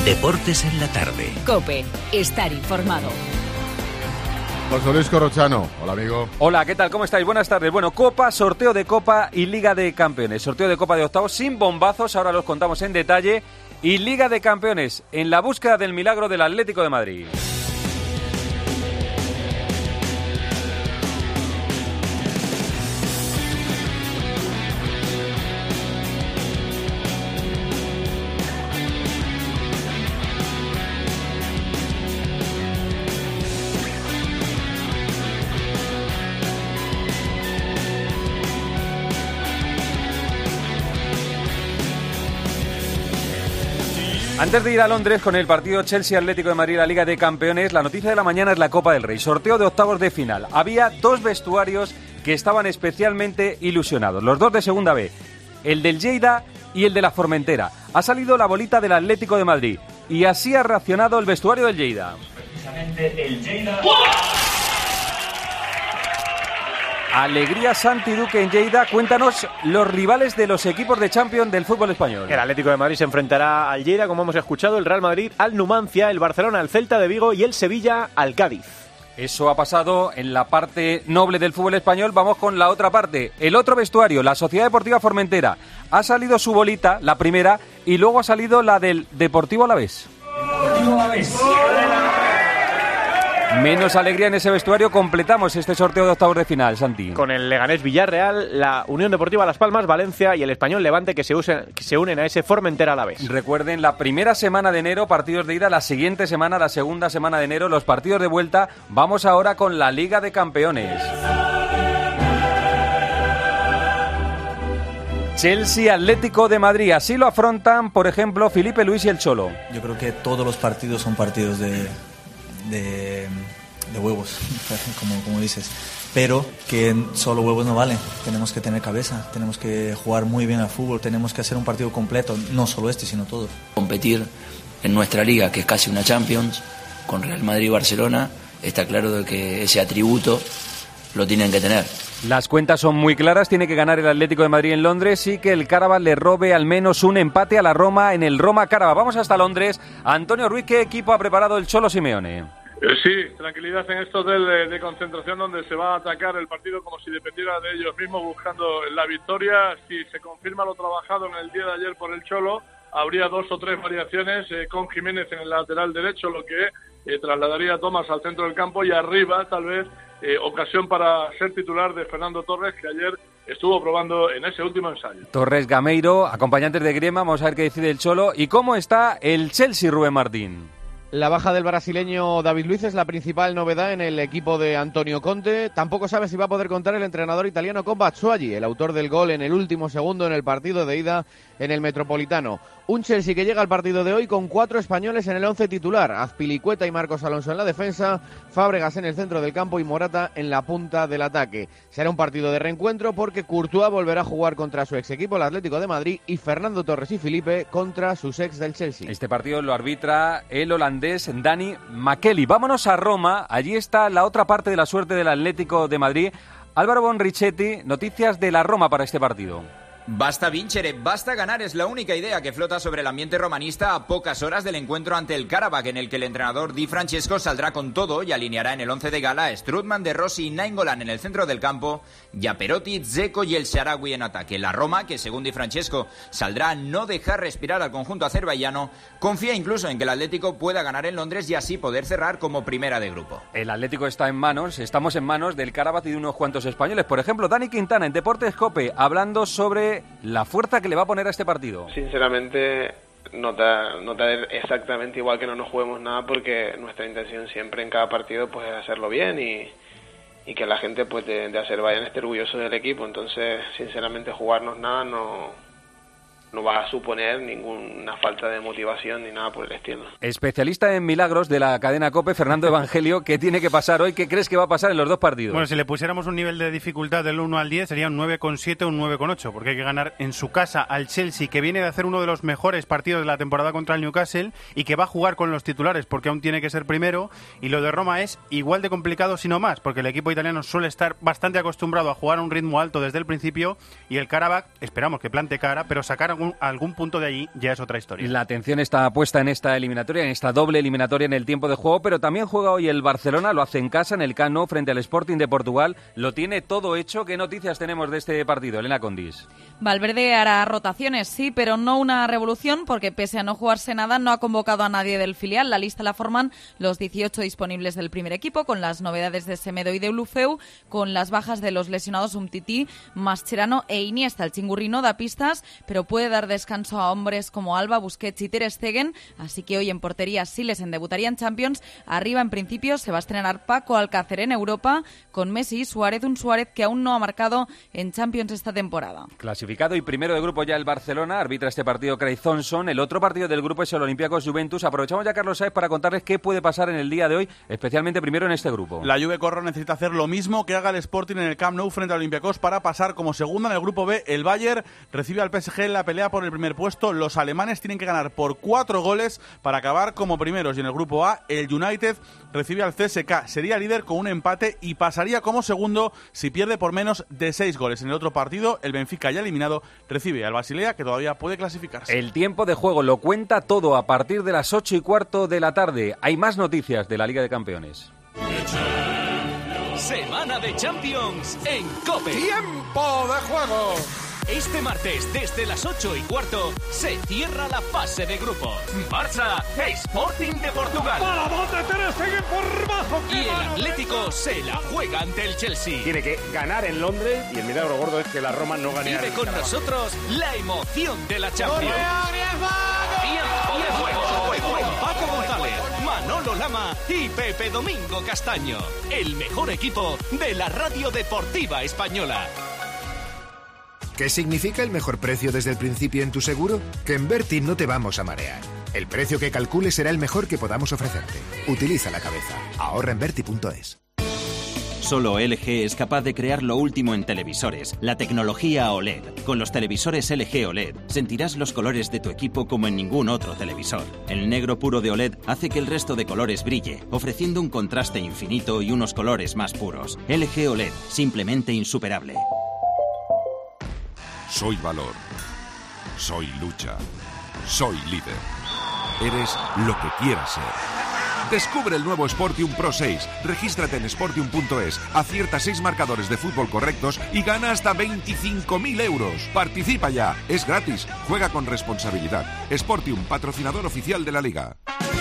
Deportes en la tarde. COPE. Estar informado. José Luis Corrochano. Hola, amigo. Hola, ¿qué tal? ¿Cómo estáis? Buenas tardes. Bueno, Copa, sorteo de Copa y Liga de Campeones. Sorteo de Copa de octavos sin bombazos, ahora los contamos en detalle. Y Liga de Campeones, en la búsqueda del milagro del Atlético de Madrid. Antes de ir a Londres con el partido Chelsea-Atlético de Madrid, la Liga de Campeones, la noticia de la mañana es la Copa del Rey. Sorteo de octavos de final. Había dos vestuarios que estaban especialmente ilusionados, los dos de Segunda B, el del Lleida y el de la Formentera. Ha salido la bolita del Atlético de Madrid y así ha reaccionado el vestuario del Lleida. Precisamente el Lleida... Alegría Santi Duque en Lleida. Cuéntanos los rivales de los equipos de Champions del fútbol español. El Atlético de Madrid se enfrentará al Lleida, como hemos escuchado, el Real Madrid al Numancia, el Barcelona al Celta de Vigo y el Sevilla al Cádiz. Eso ha pasado en la parte noble del fútbol español. Vamos con la otra parte. El otro vestuario, la Sociedad Deportiva Formentera. Ha salido su bolita, la primera, y luego ha salido la del Deportivo Alavés. Deportivo Alavés. Menos alegría en ese vestuario. Completamos este sorteo de octavos de final, Santi. Con el Leganés Villarreal, la Unión Deportiva Las Palmas, Valencia y el Español Levante que se unen a ese Formentera Alavés. Recuerden, la primera semana de enero, partidos de ida, la siguiente semana, la segunda semana de enero, los partidos de vuelta. Vamos ahora con la Liga de Campeones. Chelsea, Atlético de Madrid. Así lo afrontan, por ejemplo, Felipe Luis y el Cholo. Yo creo que todos los partidos son partidos de huevos, como dices, pero que solo huevos no valen. Tenemos que tener cabeza, tenemos que jugar muy bien al fútbol, tenemos que hacer un partido completo, no solo este, sino todo. Competir en nuestra liga, que es casi una Champions, con Real Madrid y Barcelona, está claro de que ese atributo lo tienen que tener. Las cuentas son muy claras, tiene que ganar el Atlético de Madrid en Londres y que el Karabakh le robe al menos un empate a la Roma en el Roma-Karabakh. Vamos hasta Londres. Antonio Ruiz, ¿qué equipo ha preparado el Cholo Simeone? Sí, tranquilidad en estos de concentración donde se va a atacar el partido como si dependiera de ellos mismos buscando la victoria. Si se confirma lo trabajado en el día de ayer por el Cholo, habría 2 o 3 variaciones con Jiménez en el lateral derecho, lo que trasladaría a Tomás al centro del campo y arriba tal vez ocasión para ser titular de Fernando Torres, que ayer estuvo probando en ese último ensayo. Torres, Gameiro, acompañantes de Griezmann, vamos a ver qué decide el Cholo. ¿Y cómo está el Chelsea, Rubén Martín? La baja del brasileño David Luiz es la principal novedad en el equipo de Antonio Conte. Tampoco sabe si va a poder contar el entrenador italiano con Batshuayi, el autor del gol en el último segundo en el partido de ida en el Metropolitano. Un Chelsea que llega al partido de hoy con 4 españoles en el 11 titular. Azpilicueta y Marcos Alonso en la defensa, Fábregas en el centro del campo y Morata en la punta del ataque. Será un partido de reencuentro porque Courtois volverá a jugar contra su ex equipo, el Atlético de Madrid, y Fernando Torres y Felipe contra sus ex del Chelsea. Este partido lo arbitra el holandés Dani Makeli. Vámonos a Roma, allí está la otra parte de la suerte del Atlético de Madrid. Álvaro Bonrichetti, noticias de la Roma para este partido. Basta vincere, basta ganar, es la única idea que flota sobre el ambiente romanista a pocas horas del encuentro ante el Karabakh, en el que el entrenador Di Francesco saldrá con todo y alineará en el 11 de gala a Strootman, De Rossi y Nainggolan en el centro del campo, y a Perotti, Dzeko y el Shaarawy en ataque. La Roma, que según Di Francesco saldrá a no dejar respirar al conjunto azerbaiyano, confía incluso en que el Atlético pueda ganar en Londres y así poder cerrar como primera de grupo. El Atlético estamos en manos del Karabakh y de unos cuantos españoles. Por ejemplo, Dani Quintana en Deportes COPE, hablando sobre la fuerza que le va a poner a este partido. Sinceramente, nota exactamente igual que no nos juguemos nada, porque nuestra intención siempre en cada partido pues es hacerlo bien y que la gente pues de Azerbaiyán esté orgulloso del equipo. Entonces, sinceramente, jugarnos nada no va a suponer ninguna falta de motivación ni nada por el estilo. Especialista en milagros de la cadena COPE, Fernando Evangelio, ¿qué tiene que pasar hoy? ¿Qué crees que va a pasar en los dos partidos? Bueno, si le pusiéramos un nivel de dificultad del 1 al 10 sería un 9,7 o un 9,8, porque hay que ganar en su casa al Chelsea, que viene de hacer uno de los mejores partidos de la temporada contra el Newcastle y que va a jugar con los titulares porque aún tiene que ser primero, y lo de Roma es igual de complicado si no más, porque el equipo italiano suele estar bastante acostumbrado a jugar a un ritmo alto desde el principio y el Karabakh esperamos que plante cara, pero sacar algún punto de allí ya es otra historia. La atención está puesta en esta eliminatoria, en esta doble eliminatoria en el tiempo de juego, pero también juega hoy el Barcelona, lo hace en casa, en el Camp Nou, frente al Sporting de Portugal. Lo tiene todo hecho. ¿Qué noticias tenemos de este partido, Elena Condis? Valverde hará rotaciones, sí, pero no una revolución, porque pese a no jugarse nada, no ha convocado a nadie del filial. La lista la forman los 18 disponibles del primer equipo, con las novedades de Semedo y de Ulufeu, con las bajas de los lesionados Umtiti, Mascherano e Iniesta. El chingurrino da pistas, pero puede dar descanso a hombres como Alba, Busquets y Ter Stegen, así que hoy en portería Silesen debutaría en Champions. Arriba, en principio, se va a estrenar Paco Alcácer en Europa, con Messi y Suárez, un Suárez que aún no ha marcado en Champions esta temporada. Clasificado y primero de grupo ya el Barcelona, arbitra este partido Craig Thompson. El otro partido del grupo es el Olympiacos Juventus. Aprovechamos ya, Carlos Saez, para contarles qué puede pasar en el día de hoy, especialmente primero en este grupo. La Juve Corro necesita hacer lo mismo que haga el Sporting en el Camp Nou frente al Olympiacos para pasar como segunda en el grupo B. El Bayern recibe al PSG en la pelea por el primer puesto. Los alemanes tienen que ganar por 4 goles para acabar como primeros. Y en el grupo A, el United recibe al CSKA. Sería líder con un empate y pasaría como segundo si pierde por menos de 6 goles. En el otro partido, el Benfica, ya eliminado, recibe al Basilea, que todavía puede clasificarse. El tiempo de juego lo cuenta todo a partir de las 8:15 de la tarde. Hay más noticias de la Liga de Campeones. Semana de Champions en COPE. ¡Tiempo de juego! Este martes, desde las 8:15, se cierra la fase de grupos. Barça, Sporting de Portugal. ¡Vamos de Ter Stegen por bajo! Y el Atlético se la juega ante el Chelsea. Tiene que ganar en Londres y el milagro gordo es que la Roma no gane. Vive con nosotros la emoción de la Champions. Tiempo de juego con Paco González, Manolo Lama y Pepe Domingo Castaño. El mejor equipo de la radio deportiva española. ¿Qué significa el mejor precio desde el principio en tu seguro? Que en Berti no te vamos a marear. El precio que calcules será el mejor que podamos ofrecerte. Utiliza la cabeza. Ahorra en Berti.es. Solo LG es capaz de crear lo último en televisores, la tecnología OLED. Con los televisores LG OLED sentirás los colores de tu equipo como en ningún otro televisor. El negro puro de OLED hace que el resto de colores brille, ofreciendo un contraste infinito y unos colores más puros. LG OLED, simplemente insuperable. Soy valor. Soy lucha. Soy líder. Eres lo que quieras ser. Descubre el nuevo Sportium Pro 6. Regístrate en Sportium.es, acierta 6 marcadores de fútbol correctos y gana hasta 25.000 euros. Participa ya, es gratis. Juega con responsabilidad. Sportium, patrocinador oficial de la Liga.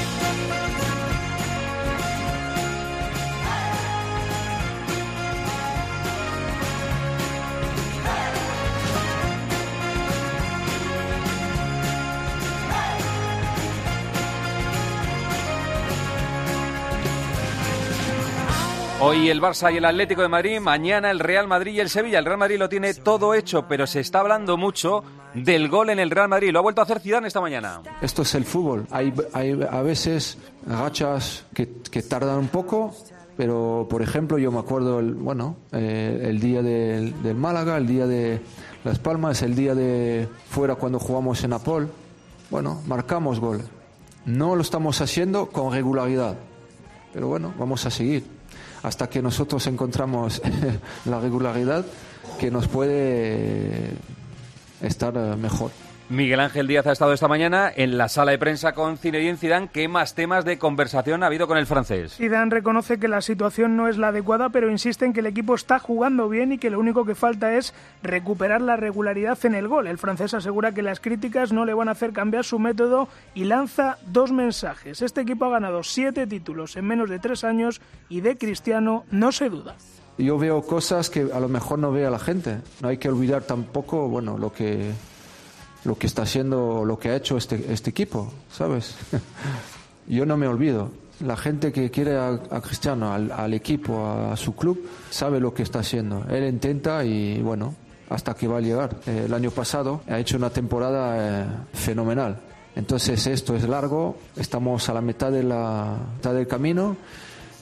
Hoy el Barça y el Atlético de Madrid, mañana el Real Madrid y el Sevilla. El Real Madrid lo tiene todo hecho, pero se está hablando mucho del gol en el Real Madrid. Lo ha vuelto a hacer Zidane esta mañana. Esto es el fútbol. Hay a veces rachas que tardan un poco, pero por ejemplo yo me acuerdo el día del Málaga, el día de Las Palmas, el día de fuera cuando jugamos en Napol. Bueno, marcamos gol. No lo estamos haciendo con regularidad, pero bueno, vamos a seguir hasta que nosotros encontramos la regularidad que nos puede estar mejor. Miguel Ángel Díaz ha estado esta mañana en la sala de prensa con Zinedine Zidane. ¿Qué más temas de conversación ha habido con el francés? Zidane reconoce que la situación no es la adecuada, pero insiste en que el equipo está jugando bien y que lo único que falta es recuperar la regularidad en el gol. El francés asegura que las críticas no le van a hacer cambiar su método y lanza 2 mensajes. Este equipo ha ganado 7 títulos en menos de 3 años y de Cristiano no se duda. Yo veo cosas que a lo mejor no ve a la gente. No hay que olvidar tampoco, lo que está haciendo, lo que ha hecho este equipo, ¿sabes? Yo no me olvido. La gente que quiere a Cristiano, al equipo, a su club, sabe lo que está haciendo. Él intenta y hasta que va a llegar. El año pasado ha hecho una temporada fenomenal. Entonces esto es largo, estamos a la mitad del camino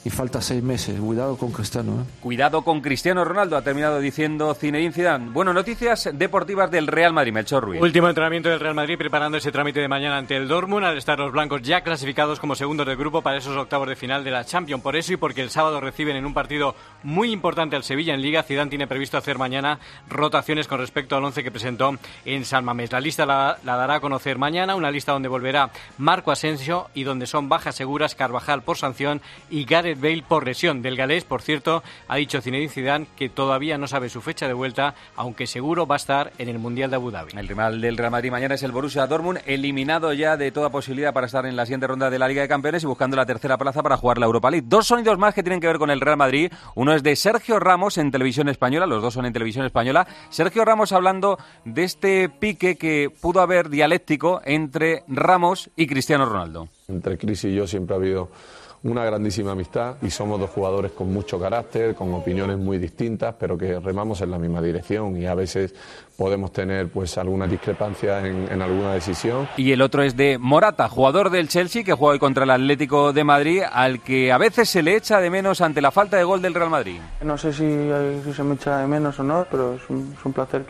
y falta 6 meses. Cuidado con Cristiano. Cuidado con Cristiano Ronaldo, ha terminado diciendo Zinedine Zidane. Bueno, noticias deportivas del Real Madrid, Melchor Ruiz. Último entrenamiento del Real Madrid preparando ese trámite de mañana ante el Dortmund, al estar los blancos ya clasificados como segundos del grupo para esos octavos de final de la Champions. Por eso y porque el sábado reciben en un partido muy importante al Sevilla en Liga, Zidane tiene previsto hacer mañana rotaciones con respecto al 11 que presentó en San Mamés. La lista la dará a conocer mañana, una lista donde volverá Marco Asensio y donde son bajas seguras Carvajal por sanción y Gareth Bale por lesión. Del galés, por cierto, ha dicho Zinedine Zidane que todavía no sabe su fecha de vuelta, aunque seguro va a estar en el Mundial de Abu Dhabi. El rival del Real Madrid mañana es el Borussia Dortmund, eliminado ya de toda posibilidad para estar en la siguiente ronda de la Liga de Campeones y buscando la tercera plaza para jugar la Europa League. Dos sonidos más que tienen que ver con el Real Madrid. Uno es de Sergio Ramos en Televisión Española, los dos son en Televisión Española. Sergio Ramos hablando de este pique que pudo haber dialéctico entre Ramos y Cristiano Ronaldo. Entre Cris y yo siempre ha habido una grandísima amistad y somos dos jugadores con mucho carácter, con opiniones muy distintas, pero que remamos en la misma dirección y a veces podemos tener pues alguna discrepancia en alguna decisión. Y el otro es de Morata, jugador del Chelsea que juega hoy contra el Atlético de Madrid, al que a veces se le echa de menos ante la falta de gol del Real Madrid. No sé si se me echa de menos o no, pero es un placer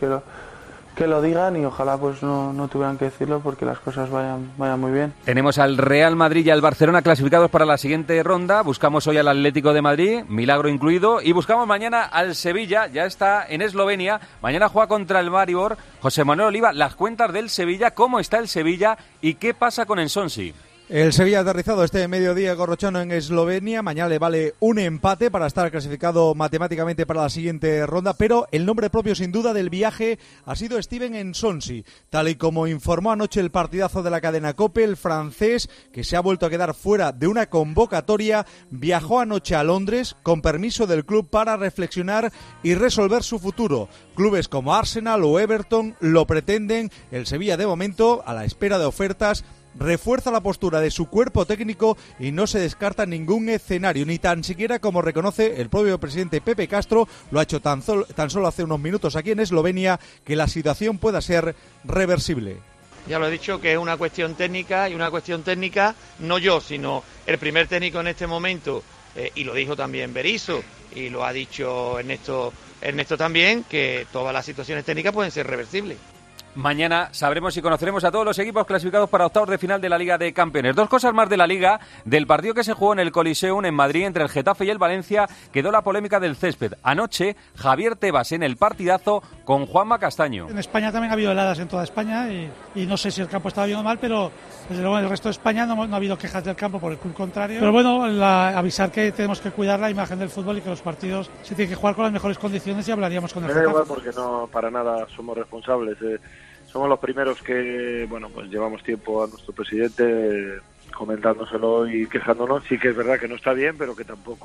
que lo digan y ojalá pues no tuvieran que decirlo porque las cosas vayan muy bien. Tenemos al Real Madrid y al Barcelona clasificados para la siguiente ronda. Buscamos hoy al Atlético de Madrid, milagro incluido, y buscamos mañana al Sevilla, ya está en Eslovenia. Mañana juega contra el Maribor. José Manuel Oliva, las cuentas del Sevilla, cómo está el Sevilla y qué pasa con el Swansea. El Sevilla ha aterrizado este mediodía gorrochano en Eslovenia. Mañana le vale un empate para estar clasificado matemáticamente para la siguiente ronda, pero el nombre propio sin duda del viaje ha sido Steven Nsonsi. Tal y como informó anoche el partidazo de la cadena COPE, el francés, que se ha vuelto a quedar fuera de una convocatoria, viajó anoche a Londres con permiso del club para reflexionar y resolver su futuro. Clubes como Arsenal o Everton lo pretenden. El Sevilla de momento, a la espera de ofertas, refuerza la postura de su cuerpo técnico y no se descarta ningún escenario, ni tan siquiera como reconoce el propio presidente Pepe Castro, lo ha hecho tan solo hace unos minutos aquí en Eslovenia, que la situación pueda ser reversible. Ya lo he dicho que es una cuestión técnica y una cuestión técnica no yo, sino el primer técnico en este momento, y lo dijo también Berizzo y lo ha dicho Ernesto también, que todas las situaciones técnicas pueden ser reversibles. Mañana sabremos y conoceremos a todos los equipos clasificados para octavos de final de la Liga de Campeones. Dos cosas más de la Liga, del partido que se jugó en el Coliseum en Madrid entre el Getafe y el Valencia, quedó la polémica del césped. Anoche, Javier Tebas en el partidazo con Juanma Castaño. En España también ha habido heladas en toda España y no sé si el campo estaba bien o mal, pero desde luego en el resto de España no ha habido quejas del campo, por el contrario. Pero bueno, avisar que tenemos que cuidar la imagen del fútbol y que los partidos se tienen que jugar con las mejores condiciones y hablaríamos con el Getafe. Igual porque no para nada somos responsables. Somos los primeros que, pues llevamos tiempo a nuestro presidente comentándoselo y quejándonos. Sí que es verdad que no está bien, pero que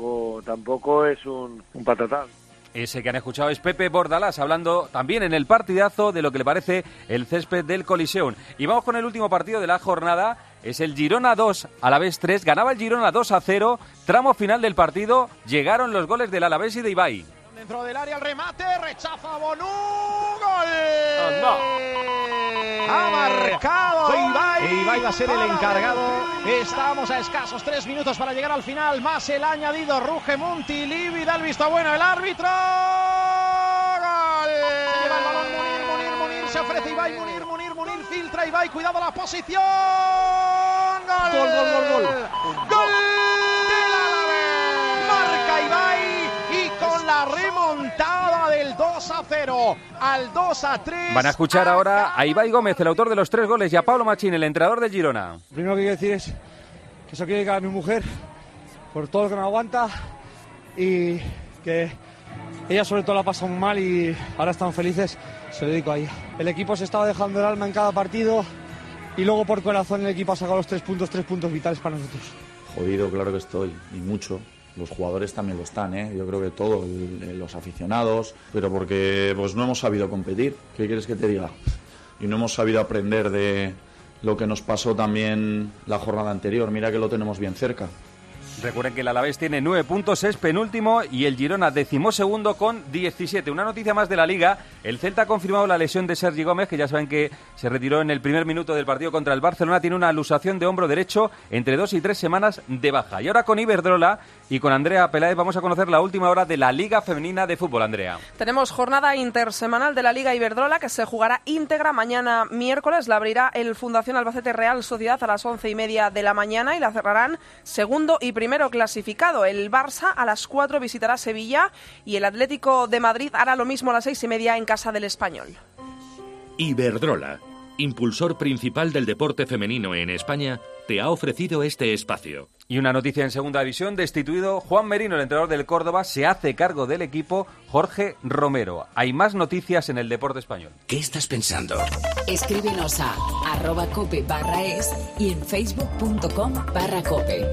tampoco es un patatán. Ese que han escuchado es Pepe Bordalás, hablando también en el partidazo de lo que le parece el césped del Coliseum. Y vamos con el último partido de la jornada, es el Girona 2, Alavés 3. Ganaba el Girona 2-0, tramo final del partido, llegaron los goles del Alavés y de Ibai. Dentro del área el remate, rechaza Bonú, gol. Ha marcado Ibai. Ibai va a ser el encargado. Estamos a escasos 3 minutos para llegar al final, más el añadido. Ruge Montilivi, da el visto bueno el árbitro. Gol. Se lleva el balón Munir, se ofrece Ibai, Munir, filtra Ibai, cuidado la posición. Gol. Gol. Marca Ibai. Con la remontada del 2-0 al 2-3. Van a escuchar ahora a Ibai Gómez, el autor de los 3 goles, y a Pablo Machín, el entrenador de Girona. Lo primero que quiero decir es que eso quiero dedicar a mi mujer por todo lo que me aguanta y que ella sobre todo la pasa muy mal y ahora están felices, se lo dedico a ella. El equipo se estaba dejando el alma en cada partido y luego por corazón el equipo ha sacado los 3 puntos vitales para nosotros. Jodido, claro que estoy, y mucho. Los jugadores también lo están, yo creo que todos, los aficionados, pero porque pues no hemos sabido competir. ¿Qué quieres que te diga? Y no hemos sabido aprender de lo que nos pasó también la jornada anterior. Mira que lo tenemos bien cerca. Recuerden que el Alavés tiene 9 puntos, es penúltimo, y el Girona 12º con 17. Una noticia más de la Liga, el Celta ha confirmado la lesión de Sergi Gómez, que ya saben que se retiró en el primer minuto del partido contra el Barcelona. Tiene una luxación de hombro derecho, entre 2 y 3 semanas de baja. Y ahora con Iberdrola, y con Andrea Peláez vamos a conocer la última hora de la Liga Femenina de Fútbol. Andrea. Tenemos jornada intersemanal de la Liga Iberdrola que se jugará íntegra mañana miércoles. La abrirá el Fundación Albacete Real Sociedad a las 11:30 de la mañana y la cerrarán segundo y primero clasificado. El Barça a las 4 visitará Sevilla y el Atlético de Madrid hará lo mismo a las 6:30 en casa del Español. Iberdrola, impulsor principal del deporte femenino en España, te ha ofrecido este espacio. Y una noticia en segunda división, destituido Juan Merino, el entrenador del Córdoba, se hace cargo del equipo Jorge Romero. Hay más noticias en el deporte español. ¿Qué estás pensando? Escríbenos a @cope/es y en facebook.com/cope.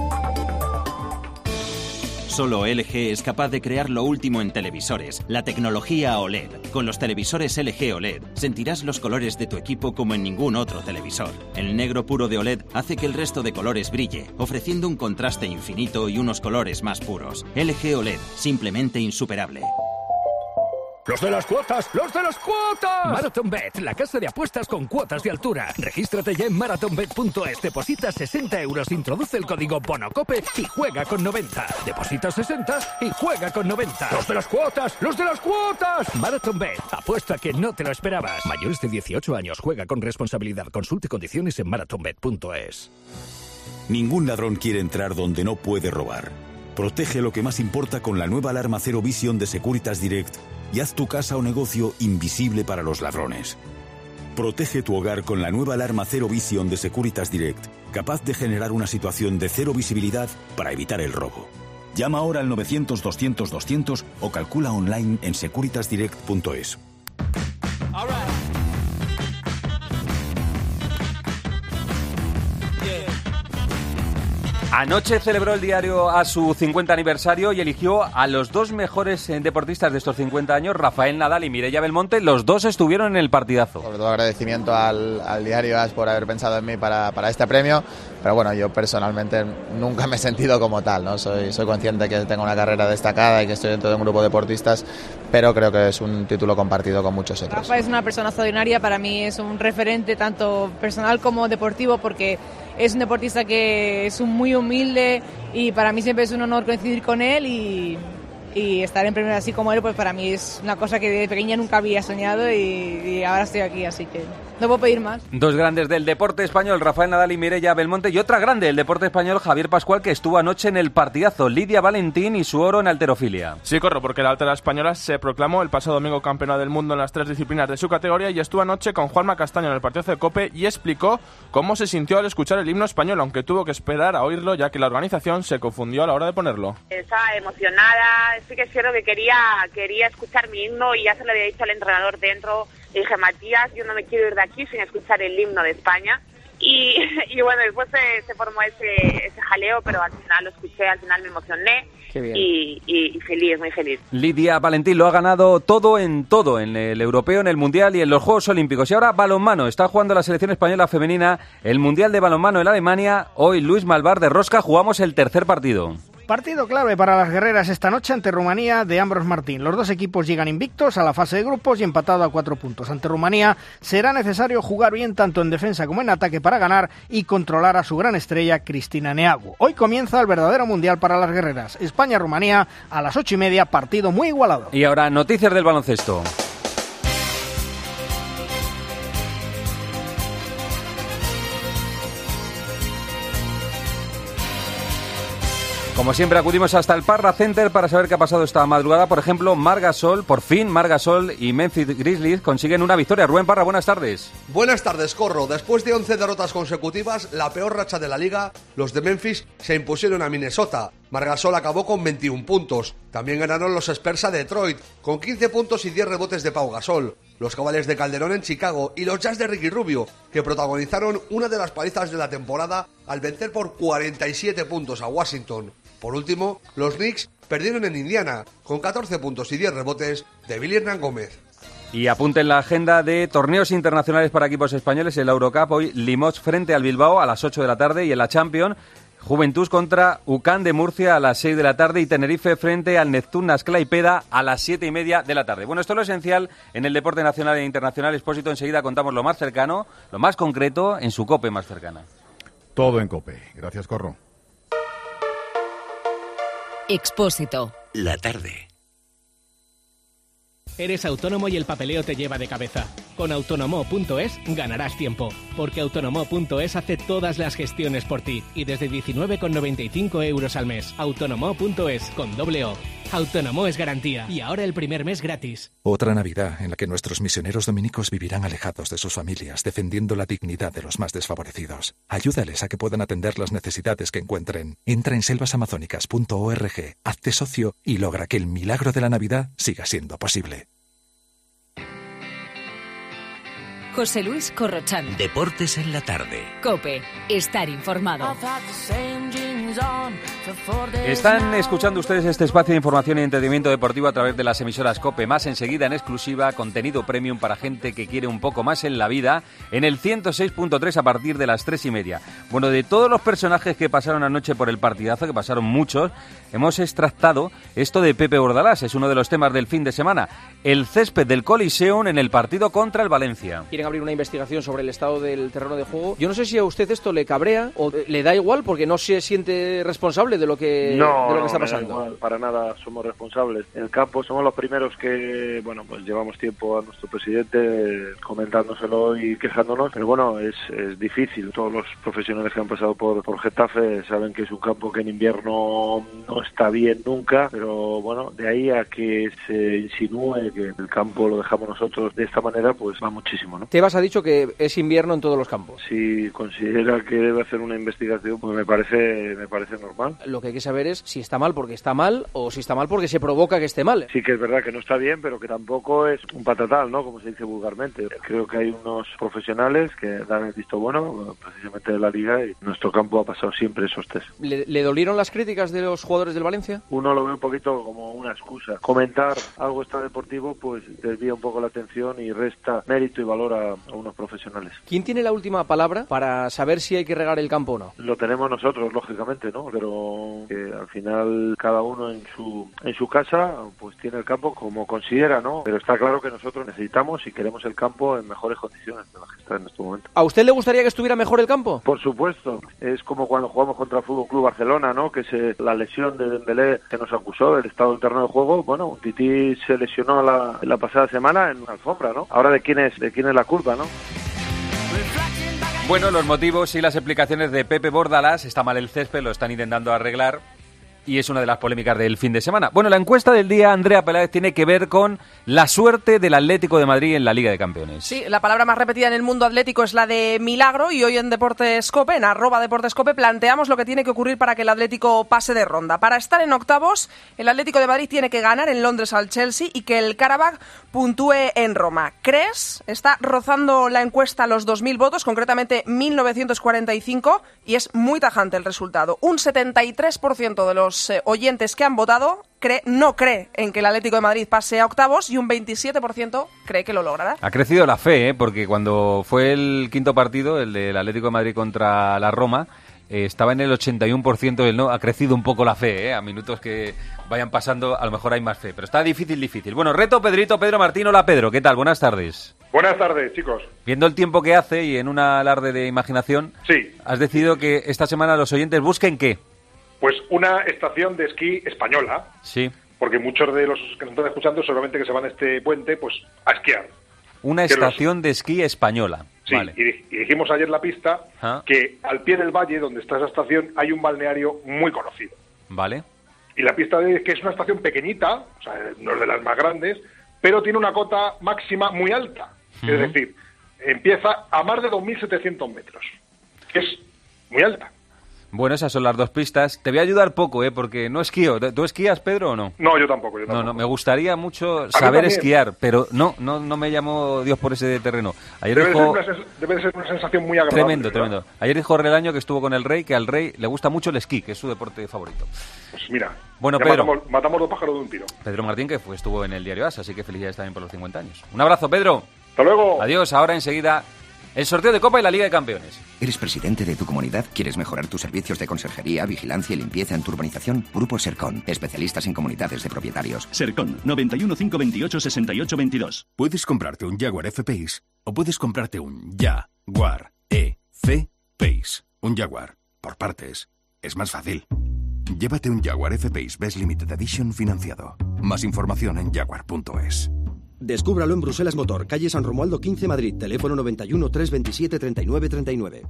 Solo LG es capaz de crear lo último en televisores, la tecnología OLED. Con los televisores LG OLED sentirás los colores de tu equipo como en ningún otro televisor. El negro puro de OLED hace que el resto de colores brille, ofreciendo un contraste infinito y unos colores más puros. LG OLED, simplemente insuperable. ¡Los de las cuotas! ¡Los de las cuotas! MarathonBet, la casa de apuestas con cuotas de altura. Regístrate ya en marathonbet.es. Deposita 60 euros, introduce el código BONOCOPE y juega con 90. Deposita 60 y juega con 90. ¡Los de las cuotas! ¡Los de las cuotas! MarathonBet, apuesta que no te lo esperabas. Mayores de 18 años, juega con responsabilidad. Consulte condiciones en marathonbet.es. Ningún ladrón quiere entrar donde no puede robar. Protege lo que más importa con la nueva alarma Zero Vision de Securitas Direct y haz tu casa o negocio invisible para los ladrones. Protege tu hogar con la nueva alarma Zero Vision de Securitas Direct, capaz de generar una situación de cero visibilidad para evitar el robo. Llama ahora al 900-200-200 o calcula online en securitasdirect.es. Anoche celebró el diario a su 50 aniversario y eligió a los dos mejores deportistas de estos 50 años, Rafael Nadal y Mireia Belmonte. Los dos estuvieron en el partidazo. Sobre todo agradecimiento al diario AS por haber pensado en mí para este premio, pero bueno, yo personalmente nunca me he sentido como tal, ¿no? Soy consciente que tengo una carrera destacada y que estoy dentro de un grupo de deportistas, pero creo que es un título compartido con muchos otros. Rafa es una persona extraordinaria, para mí es un referente tanto personal como deportivo, porque es un deportista que es muy humilde y para mí siempre es un honor coincidir con él y estar en premios así como él, pues para mí es una cosa que de pequeña nunca había soñado y ahora estoy aquí, así que no puedo pedir más. Dos grandes del deporte español, Rafael Nadal y Mireia Belmonte, y otra grande del deporte español, Javier Pascual, que estuvo anoche en el partidazo, Lidia Valentín y su oro en halterofilia. Sí, corro, porque la altera española se proclamó el pasado domingo campeona del mundo en las 3 disciplinas de su categoría y estuvo anoche con Juanma Castaño en el partidazo de COPE y explicó cómo se sintió al escuchar el himno español, aunque tuvo que esperar a oírlo ya que la organización se confundió a la hora de ponerlo. Estaba emocionada, sí que es cierto que quería escuchar mi himno y ya se lo había dicho al entrenador dentro. Le dije, Matías, yo no me quiero ir de aquí sin escuchar el himno de España. Y bueno, después se formó ese jaleo, pero al final lo escuché, al final me emocioné. Qué bien. Y feliz, muy feliz. Lidia Valentín lo ha ganado todo, en el europeo, en el mundial y en los Juegos Olímpicos. Y ahora balonmano, está jugando la selección española femenina el mundial de balonmano en Alemania. Hoy Luis Malvar de Rosca jugamos el tercer partido. Partido clave para las guerreras esta noche ante Rumanía de Ambros Martín. Los dos equipos llegan invictos a la fase de grupos y empatado a 4 puntos. Ante Rumanía será necesario jugar bien tanto en defensa como en ataque para ganar y controlar a su gran estrella Cristina Neagu. Hoy comienza el verdadero mundial para las guerreras. España-Rumanía a las 8:30, partido muy igualado. Y ahora noticias del baloncesto. Como siempre acudimos hasta el Parra Center para saber qué ha pasado esta madrugada. Por ejemplo, por fin Marc Gasol y Memphis Grizzlies consiguen una victoria. Rubén Parra, buenas tardes. Buenas tardes, Corro. Después de 11 derrotas consecutivas, la peor racha de la liga, los de Memphis se impusieron a Minnesota. Marc Gasol acabó con 21 puntos. También ganaron los Spurs a Detroit, con 15 puntos y 10 rebotes de Pau Gasol. Los Cabales de Calderón en Chicago y los Jazz de Ricky Rubio, que protagonizaron una de las palizas de la temporada al vencer por 47 puntos a Washington. Por último, los Knicks perdieron en Indiana, con 14 puntos y 10 rebotes de Billy Hernán Gómez. Y apunten la agenda de torneos internacionales para equipos españoles. En la Eurocup hoy Limoges frente al Bilbao a las 8 de la tarde y en la Champions Juventud contra UCAN de Murcia a las 6 de la tarde y Tenerife frente al Neptune Asclaipeda a las 7:30 de la tarde. Bueno, esto es lo esencial en el deporte nacional e internacional. Expósito, enseguida contamos lo más cercano, lo más concreto en su COPE más cercana. Todo en COPE. Gracias, Corro. Expósito. La tarde. Eres autónomo y el papeleo te lleva de cabeza. Con Autonomo.es ganarás tiempo, porque Autonomo.es hace todas las gestiones por ti y desde 19,95 € al mes. Autonomo.es con doble O. Autonomo es garantía y ahora el primer mes gratis. Otra Navidad en la que nuestros misioneros dominicos vivirán alejados de sus familias, defendiendo la dignidad de los más desfavorecidos. Ayúdales a que puedan atender las necesidades que encuentren. Entra en selvasamazónicas.org, hazte socio y logra que el milagro de la Navidad siga siendo posible. José Luis Corrochano. Deportes en la tarde. COPE. Estar informado. Están escuchando ustedes este espacio de información y entretenimiento deportivo a través de las emisoras COPE. Más enseguida, en exclusiva, contenido premium para gente que quiere un poco más en la vida, en el 106.3 a partir de las 3:30. Bueno, de todos los personajes que pasaron anoche por el partidazo, que pasaron muchos, hemos extractado esto de Pepe Bordalás. Es uno de los temas del fin de semana. El césped del Coliseum en el partido contra el Valencia. Quieren abrir una investigación sobre el estado del terreno de juego. Yo no sé si a usted esto le cabrea o le da igual porque no se siente responsable de lo que está pasando. No, igual, para nada somos responsables. En el campo somos los primeros que, bueno, pues llevamos tiempo a nuestro presidente comentándoselo y quejándonos, pero bueno, es difícil. Todos los profesionales que han pasado por Getafe saben que es un campo que en invierno no está bien nunca, pero bueno, de ahí a que se insinúe que el campo lo dejamos nosotros de esta manera, pues va muchísimo, ¿no? Tebas ha dicho que es invierno en todos los campos. Si considera que debe hacer una investigación, pues me parece normal. Lo que hay que saber es si está mal porque está mal o si está mal porque se provoca que esté mal. Sí que es verdad que no está bien, pero que tampoco es un patatal, ¿no? Como se dice vulgarmente. Creo que hay unos profesionales que dan el visto bueno, precisamente de la Liga, y nuestro campo ha pasado siempre esos test. ¿Le dolieron las críticas de los jugadores del Valencia? Uno lo ve un poquito como una excusa. Comentar algo extradeportivo pues desvía un poco la atención y resta mérito y valor a unos profesionales. ¿Quién tiene la última palabra para saber si hay que regar el campo o no? Lo tenemos nosotros, lógicamente, ¿no? Pero que al final cada uno en su casa pues tiene el campo como considera, ¿no? Pero está claro que nosotros necesitamos y queremos el campo en mejores condiciones de las que está en este momento. ¿A usted le gustaría que estuviera mejor el campo? Por supuesto. Es como cuando jugamos contra el FC Barcelona, ¿no? Que la lesión de Dembélé que nos acusó del estado del terreno de juego. Bueno, Titi se lesionó la pasada semana en una alfombra, ¿no? Ahora de quién es la culpa, ¿no? Bueno, los motivos y las explicaciones de Pepe Bordalás. Está mal el césped, lo están intentando arreglar y es una de las polémicas del fin de semana. Bueno, la encuesta del día, Andrea Peláez, tiene que ver con la suerte del Atlético de Madrid en la Liga de Campeones. Sí, la palabra más repetida en el mundo atlético es la de milagro, y hoy en Deportes COPE, en @DeportesCope, planteamos lo que tiene que ocurrir para que el Atlético pase de ronda. Para estar en octavos, el Atlético de Madrid tiene que ganar en Londres al Chelsea y que el Karabakh puntúe en Roma. ¿Crees? Está rozando la encuesta los 2.000 votos, concretamente 1.945, y es muy tajante el resultado. Un 73% de los oyentes que han votado no cree en que el Atlético de Madrid pase a octavos y un 27% cree que lo logrará. Ha crecido la fe, porque cuando fue el quinto partido, el del Atlético de Madrid contra la Roma, estaba en el 81% del no. Ha crecido un poco la fe, a minutos que vayan pasando a lo mejor hay más fe, pero está difícil. Bueno, reto Pedro Martín. Hola Pedro, ¿qué tal? Buenas tardes. Buenas tardes, chicos. Viendo el tiempo que hace y en un alarde de imaginación, sí, has decidido que esta semana los oyentes busquen ¿qué? Pues una estación de esquí española. Sí. Porque muchos de los que nos están escuchando seguramente que se van a este puente pues a esquiar. Una estación de esquí española. Sí, vale. Y dijimos ayer en la pista que al pie del valle donde está esa estación hay un balneario muy conocido. Vale. Y la pista que es una estación pequeñita, o sea, no es de las más grandes, pero tiene una cota máxima muy alta. Es decir, empieza a más de 2.700 metros, que es muy alta. Bueno, esas son las dos pistas. Te voy a ayudar poco, porque no esquío. ¿Tú esquías, Pedro, o no? No, yo tampoco. No, me gustaría mucho saber esquiar, pero no me llamo Dios por ese terreno. Ayer debe ser una sensación muy agradable. Tremendo. Ayer dijo Relaño, que estuvo con el Rey, que al Rey le gusta mucho el esquí, que es su deporte favorito. Pues mira, bueno, Pedro, matamos dos pájaros de un tiro. Pedro Martín, que estuvo en el diario AS, así que felicidades también por los 50 años. Un abrazo, Pedro. Hasta luego. Adiós. Ahora enseguida el sorteo de Copa y la Liga de Campeones. ¿Eres presidente de tu comunidad? ¿Quieres mejorar tus servicios de conserjería, vigilancia y limpieza en tu urbanización? Grupo Sercon, especialistas en comunidades de propietarios. Sercon, 91 528 68 22. Puedes comprarte un Jaguar F-Pace o puedes comprarte un Jaguar E-C-Pace. Un Jaguar, por partes, es más fácil. Llévate un Jaguar F-Pace Best Limited Edition financiado. Más información en jaguar.es. Descúbralo en Bruselas Motor, calle San Romualdo 15, Madrid. Teléfono 91 327 39 39.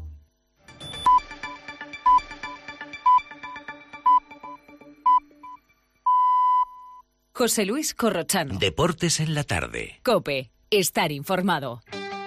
José Luis Corrochano. Deportes en la tarde. COPE. Estar informado.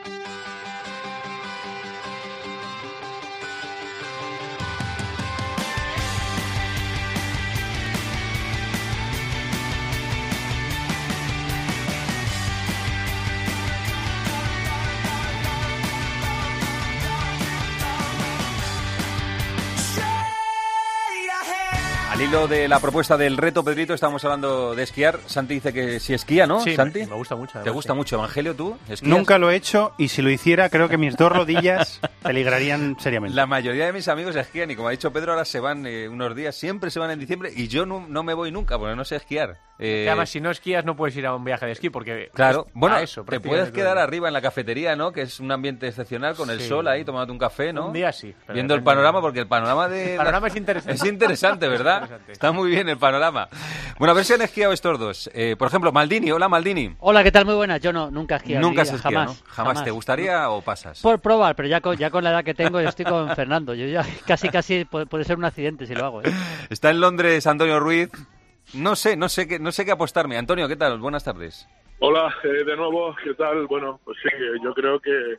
Al hilo de la propuesta del reto, Pedrito, estamos hablando de esquiar. Santi dice que si esquía, ¿no? Sí, Santi, me gusta mucho. ¿Te gusta mucho? Evangelio, ¿tú esquías? Nunca lo he hecho y si lo hiciera creo que mis 2 rodillas peligrarían seriamente. La mayoría de mis amigos esquían y como ha dicho Pedro, ahora se van unos días, siempre se van en diciembre y yo no me voy nunca porque no sé esquiar. Además, si no esquías no puedes ir a un viaje de esquí porque... Claro, bueno, eso, te puedes quedar arriba en la cafetería, ¿no? Que es un ambiente excepcional con el sol ahí, tomándote un café, ¿no? Un día sí. Viendo el panorama, porque el panorama El panorama es interesante. Es interesante, ¿verdad? Está muy bien el panorama. Bueno, a ver si han esquiado estos dos. Por ejemplo, Maldini. Hola, Maldini. Hola, ¿qué tal? Muy buenas. Yo nunca he esquiado. Nunca has esquiado, jamás, ¿no? Jamás. ¿Te gustaría o pasas? Por probar, pero ya con la edad que tengo yo estoy con Fernando. Yo ya casi puede ser un accidente si lo hago, ¿eh? Está en Londres Antonio Ruiz. No sé qué apostarme. Antonio, ¿qué tal? Buenas tardes. Hola, de nuevo, ¿qué tal? Bueno, pues sí, yo creo que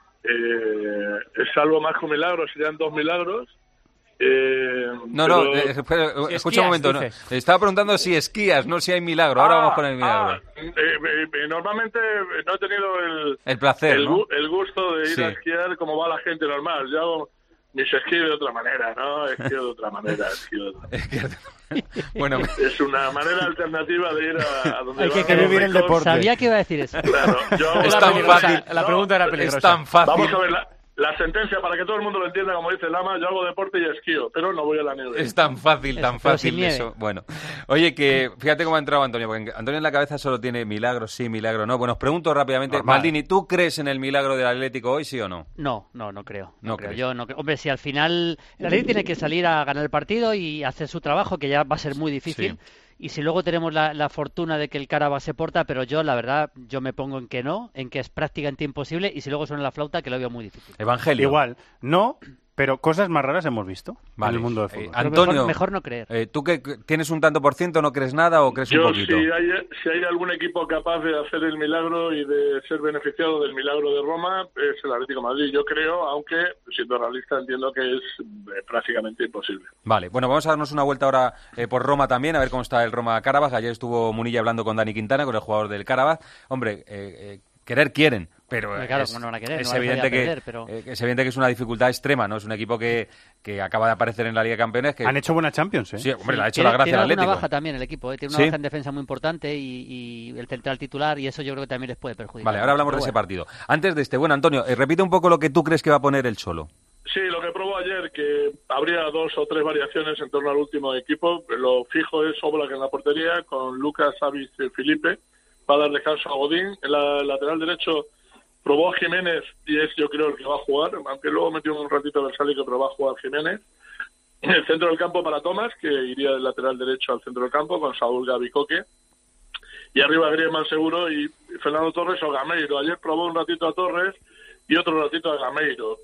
es algo más que un milagro, serían 2 milagros. Escucha un momento. No. Estaba preguntando si esquías, no si hay milagro. Ahora vamos con el milagro. Normalmente no he tenido el placer, ¿no? el gusto de ir a esquiar como va la gente normal. Yo hago mis esquí de otra manera, ¿no? Esquío de otra manera. Bueno, es una manera alternativa de ir a donde hay que vivir el deporte. Sabía que iba a decir eso. Claro, es tan fácil. La pregunta era peligrosa. Es tan fácil. Vamos a ver la sentencia, para que todo el mundo lo entienda, como dice Lama, yo hago deporte y esquío, pero no voy a la nieve. Es tan fácil eso. Bueno, oye, que fíjate cómo ha entrado Antonio, porque Antonio en la cabeza solo tiene milagro sí, milagro no. Bueno, os pregunto rápidamente, normal. Maldini, ¿tú crees en el milagro del Atlético hoy, sí o no? No creo. No creo. Yo no creo. Hombre, si al final el Atlético tiene que salir a ganar el partido y hacer su trabajo, que ya va a ser muy difícil. Sí. Y si luego tenemos la fortuna de que el Carabas se porta, pero yo, la verdad, yo me pongo en que no, en que es prácticamente imposible, y si luego suena la flauta, que lo veo muy difícil. Evangelio. Igual, no, pero cosas más raras hemos visto en el mundo del fútbol. Antonio, mejor no creer. ¿Tú que tienes un tanto por ciento, no crees nada o crees un poquito? Si hay algún equipo capaz de hacer el milagro y de ser beneficiado del milagro de Roma, es el Atlético de Madrid. Yo creo, aunque siendo realista entiendo que es prácticamente imposible. Vale, bueno, vamos a darnos una vuelta ahora por Roma también, a ver cómo está el Roma Carabas. Ayer estuvo Munilla hablando con Dani Quintana, con el jugador del Carabas. Hombre, querer quieren, pero claro, no van a querer, es evidente que es una dificultad extrema, ¿no? Es un equipo que acaba de aparecer en la Liga de Campeones. Que han hecho buena Champions, ¿eh? Sí, hombre, le ha hecho la gracia al Atlético. Tiene una baja también el equipo, ¿eh? Tiene una baja en defensa muy importante y el central titular, y eso yo creo que también les puede perjudicar. Vale, ahora hablamos de ese partido. Antes de este, bueno, Antonio, repite un poco lo que tú crees que va a poner el Cholo. Sí, lo que probó ayer, que habría 2 o 3 variaciones en torno al último equipo. Lo fijo es Oblak en la portería, con Lucas, Savic y Felipe. Va a dar descanso a Godín. En la lateral derecho probó a Jiménez y es, yo creo, el que va a jugar, aunque luego metió un ratito a Versálico, pero va a jugar Jiménez. En el centro del campo para Tomás, que iría del lateral derecho al centro del campo, con Saúl, Gavi, Coque. Y arriba Griezmann seguro y Fernando Torres o Gameiro. Ayer probó un ratito a Torres y otro ratito a Gameiro.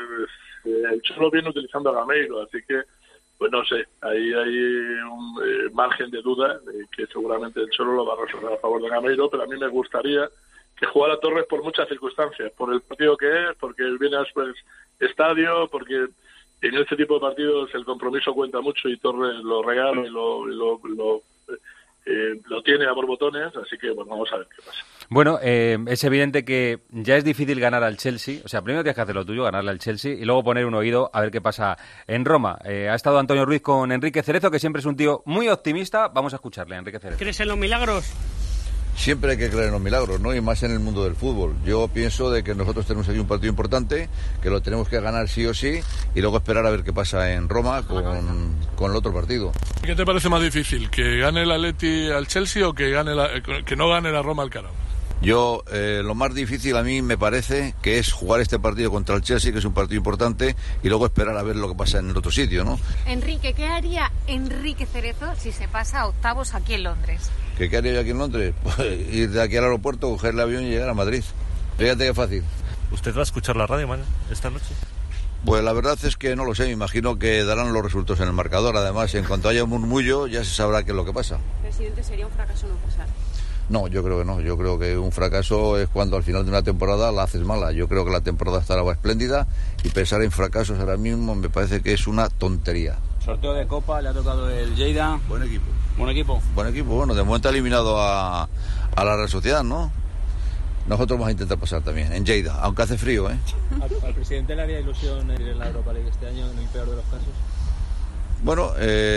El Cholo viene utilizando a Gameiro, así que, pues no sé, ahí hay un margen de duda de que seguramente el Cholo lo va a resolver a favor de Gameiro, pero a mí me gustaría que jugara Torres por muchas circunstancias, por el partido que es, porque viene a su estadio, porque en este tipo de partidos el compromiso cuenta mucho y Torres lo regala y lo tiene a borbotones, así que bueno, vamos a ver qué pasa. Bueno, es evidente que ya es difícil ganar al Chelsea, o sea, primero tienes que hacer lo tuyo, ganarle al Chelsea, y luego poner un oído a ver qué pasa en Roma. Ha estado Antonio Ruiz con Enrique Cerezo, que siempre es un tío muy optimista. Vamos a escucharle, Enrique Cerezo. ¿Crees en los milagros? Siempre hay que creer en los milagros, ¿no? Y más en el mundo del fútbol. Yo pienso de que nosotros tenemos aquí un partido importante, que lo tenemos que ganar sí o sí, y luego esperar a ver qué pasa en Roma con el otro partido. ¿Qué te parece más difícil? ¿Que gane el Atleti al Chelsea o que no gane la Roma al Carabas? Yo, lo más difícil a mí me parece que es jugar este partido contra el Chelsea, que es un partido importante, y luego esperar a ver lo que pasa en el otro sitio, ¿no? Enrique, ¿qué haría Enrique Cerezo si se pasa a octavos aquí en Londres? ¿Qué haría yo aquí en Londres? Pues ir de aquí al aeropuerto, coger el avión y llegar a Madrid. Fíjate qué fácil. ¿Usted va a escuchar la radio, esta noche? Pues la verdad es que no lo sé, me imagino que darán los resultados en el marcador. Además, en cuanto haya un murmullo, ya se sabrá qué es lo que pasa. Presidente, ¿sería un fracaso no pasar? No, yo creo que no. Yo creo que un fracaso es cuando al final de una temporada la haces mala. Yo creo que la temporada estará espléndida y pensar en fracasos ahora mismo me parece que es una tontería. Sorteo de Copa, le ha tocado el Lleida. Buen equipo. Buen equipo. Buen equipo, bueno, de momento ha eliminado a la Real Sociedad, ¿no? Nosotros vamos a intentar pasar también, en Lleida, aunque hace frío, ¿eh? ¿Al presidente le haría ilusión ir en la Europa League este año, en el peor de los casos? Bueno,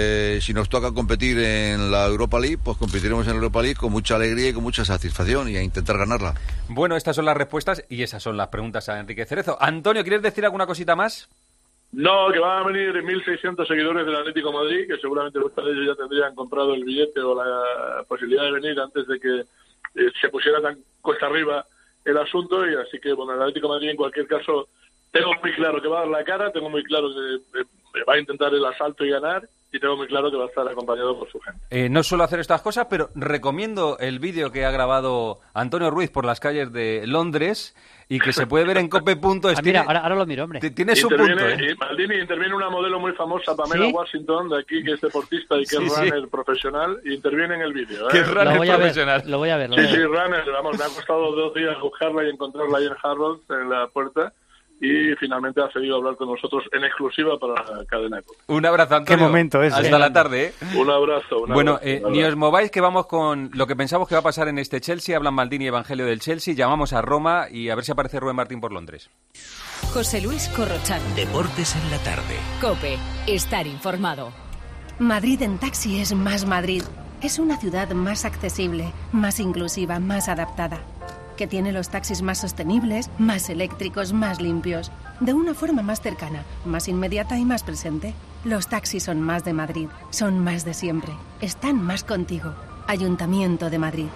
si nos toca competir en la Europa League, pues competiremos en la Europa League con mucha alegría y con mucha satisfacción y a intentar ganarla. Bueno, estas son las respuestas y esas son las preguntas a Enrique Cerezo. Antonio, ¿quieres decir alguna cosita más? No, que van a venir 1.600 seguidores del Atlético de Madrid, que seguramente ustedes ya tendrían comprado el billete o la posibilidad de venir antes de que se pusiera tan cuesta arriba el asunto, y así que, bueno, el Atlético de Madrid en cualquier caso tengo muy claro que va a dar la cara, tengo muy claro que va a intentar el asalto y ganar, y tengo muy claro que va a estar acompañado por su gente. No suelo hacer estas cosas, pero recomiendo el vídeo que ha grabado Antonio Ruiz por las calles de Londres y que se puede ver en cope.es. Mira, ahora lo miro, hombre. Tiene su punto, Maldini, interviene una modelo muy famosa, Pamela Washington, de aquí, que es deportista y que es runner profesional, y interviene en el vídeo. Que es runner profesional. Lo voy a ver. Sí, runner, vamos, me ha costado 2 días buscarla y encontrarla ahí en Harrods, en la puerta, y finalmente ha seguido hablar con nosotros en exclusiva para la cadena Cope. Un abrazo, Antonio. Qué momento es. Hasta la tarde, ¿eh? Un abrazo. Bueno, ni os mováis, que vamos con lo que pensamos que va a pasar en este Chelsea. Hablan Maldini y Evangelio del Chelsea. Llamamos a Roma y a ver si aparece Rubén Martín por Londres. José Luis Corrochano. Deportes en la tarde. COPE. Estar informado. Madrid en taxi es más Madrid. Es una ciudad más accesible, más inclusiva, más adaptada, que tiene los taxis más sostenibles, más eléctricos, más limpios, de una forma más cercana, más inmediata y más presente. Los taxis son más de Madrid, son más de siempre, están más contigo. Ayuntamiento de Madrid.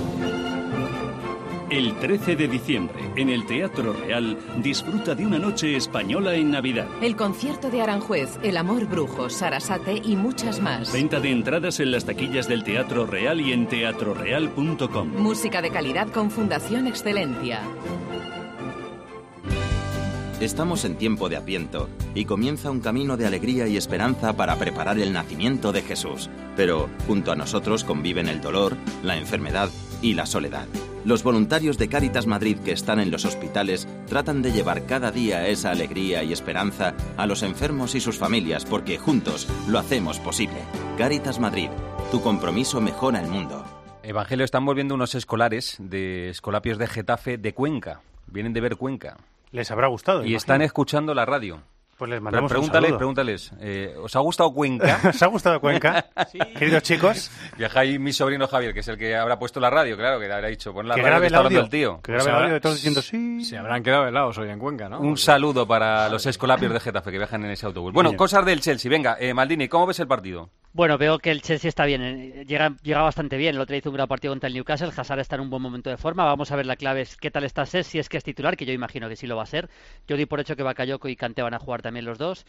El 13 de diciembre, en el Teatro Real, disfruta de una noche española en Navidad. El concierto de Aranjuez, El Amor Brujo, Sarasate y muchas más. Venta de entradas en las taquillas del Teatro Real y en teatroreal.com. Música de calidad con Fundación Excelencia. Estamos en tiempo de Adviento y comienza un camino de alegría y esperanza para preparar el nacimiento de Jesús. Pero junto a nosotros conviven el dolor, la enfermedad y la soledad. Los voluntarios de Cáritas Madrid que están en los hospitales tratan de llevar cada día esa alegría y esperanza a los enfermos y sus familias, porque juntos lo hacemos posible. Cáritas Madrid, tu compromiso mejora el mundo. Evangelio, están volviendo unos escolares de Escolapios de Getafe de Cuenca. Vienen de ver Cuenca. Les habrá gustado. Y están escuchando la radio. Pues les mandamos un saludo. Pregúntales, ¿os ha gustado Cuenca? ¿Os ha gustado Cuenca? Sí. Queridos chicos. Viaja ahí mi sobrino Javier, que es el que habrá puesto la radio, claro, que habrá dicho, pon la que radio grabe que el está audio, hablando el tío. Que grabe el audio de todos diciendo sí. Se habrán quedado helados hoy en Cuenca, ¿no? Un saludo para los Escolapios de Getafe que viajan en ese autobús. Bueno, cosas del Chelsea. Venga, Maldini, ¿cómo ves el partido? Bueno, veo que el Chelsea está bien, llega bastante bien. El otro día hizo un gran partido contra el Newcastle. Hazard está en un buen momento de forma. Vamos a ver la clave, qué tal está Sess, si es que es titular, que yo imagino que sí lo va a ser. Yo di por hecho que Bakayoko y Kanté van a jugar también los dos.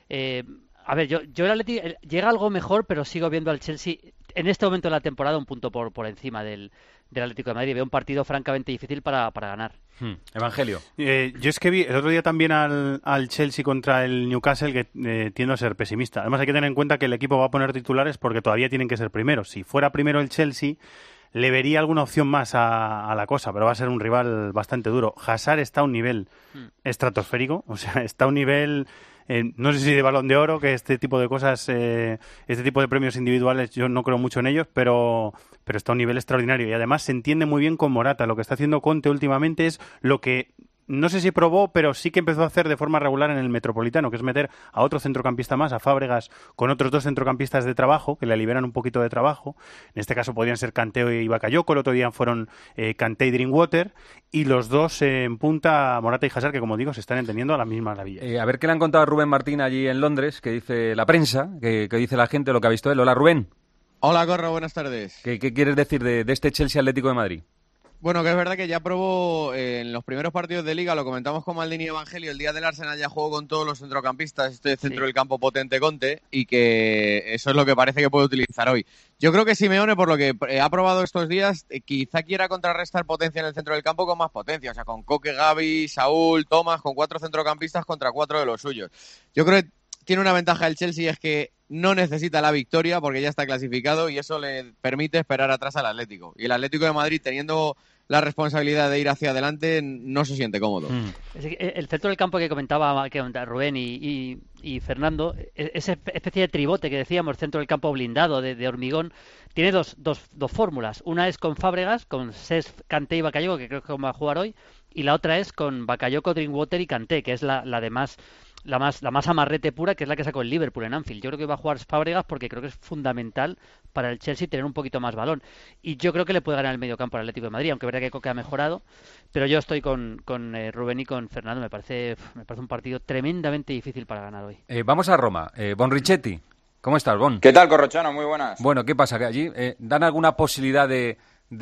A ver, yo el Atleti llega algo mejor, pero sigo viendo al Chelsea en este momento de la temporada un punto por encima del Atlético de Madrid. Veo un partido francamente difícil para ganar. Evangelio. Yo es que vi el otro día también al Chelsea contra el Newcastle, que tiendo a ser pesimista. Además hay que tener en cuenta que el equipo va a poner titulares porque todavía tienen que ser primeros. Si fuera primero el Chelsea, le vería alguna opción más a la cosa, pero va a ser un rival bastante duro. Hazard está a un nivel estratosférico, o sea, está a un nivel... no sé si de Balón de Oro, que este tipo de cosas, este tipo de premios individuales, yo no creo mucho en ellos, pero está a un nivel extraordinario. Y además se entiende muy bien con Morata. Lo que está haciendo Conte últimamente es lo que no sé si probó, pero sí que empezó a hacer de forma regular en el Metropolitano, que es meter a otro centrocampista más, a Fábregas, con otros dos centrocampistas de trabajo, que le liberan un poquito de trabajo. En este caso podrían ser Kanté y Bakayoko, el otro día fueron Kanté y Drinkwater, y los dos en punta, Morata y Hazard, que como digo, se están entendiendo a la misma maravilla. A ver qué le han contado a Rubén Martín allí en Londres, que dice la prensa, que dice la gente, lo que ha visto él. Hola, Rubén. Hola, Corro, buenas tardes. ¿Qué quieres decir de este Chelsea Atlético de Madrid? Bueno, que es verdad que ya probó en los primeros partidos de Liga, lo comentamos con Maldini y Evangelio, el día del Arsenal ya jugó con todos los centrocampistas, este centro del campo potente Conte, y que eso es lo que parece que puede utilizar hoy. Yo creo que Simeone, por lo que ha probado estos días, quizá quiera contrarrestar potencia en el centro del campo con más potencia, o sea, con Coque, Gavi, Saúl, Thomas, con 4 centrocampistas contra 4 de los suyos. Yo creo que tiene una ventaja el Chelsea, es que no necesita la victoria porque ya está clasificado y eso le permite esperar atrás al Atlético. Y el Atlético de Madrid, teniendo la responsabilidad de ir hacia adelante, no se siente cómodo. El centro del campo que comentaba Rubén y Fernando, esa especie de tribote que decíamos, centro del campo blindado de hormigón, tiene dos fórmulas. Una es con Fábregas, con Cesc, Kanté y Bakayoko, que creo que va a jugar hoy, y la otra es con Bakayoko, Drinkwater y Kanté, que es la más amarrete pura, que es la que sacó el Liverpool en Anfield. Yo creo que va a jugar Fábregas porque creo que es fundamental para el Chelsea tener un poquito más balón. Y yo creo que le puede ganar el mediocampo al Atlético de Madrid, aunque verá que Coque ha mejorado. Pero yo estoy con Rubén y con Fernando. Me parece un partido tremendamente difícil para ganar hoy. Vamos a Roma. Bon Richetti, ¿cómo estás, Bon? ¿Qué tal, Corrochano? Muy buenas. Bueno, ¿qué pasa? ¿Que allí dan alguna posibilidad de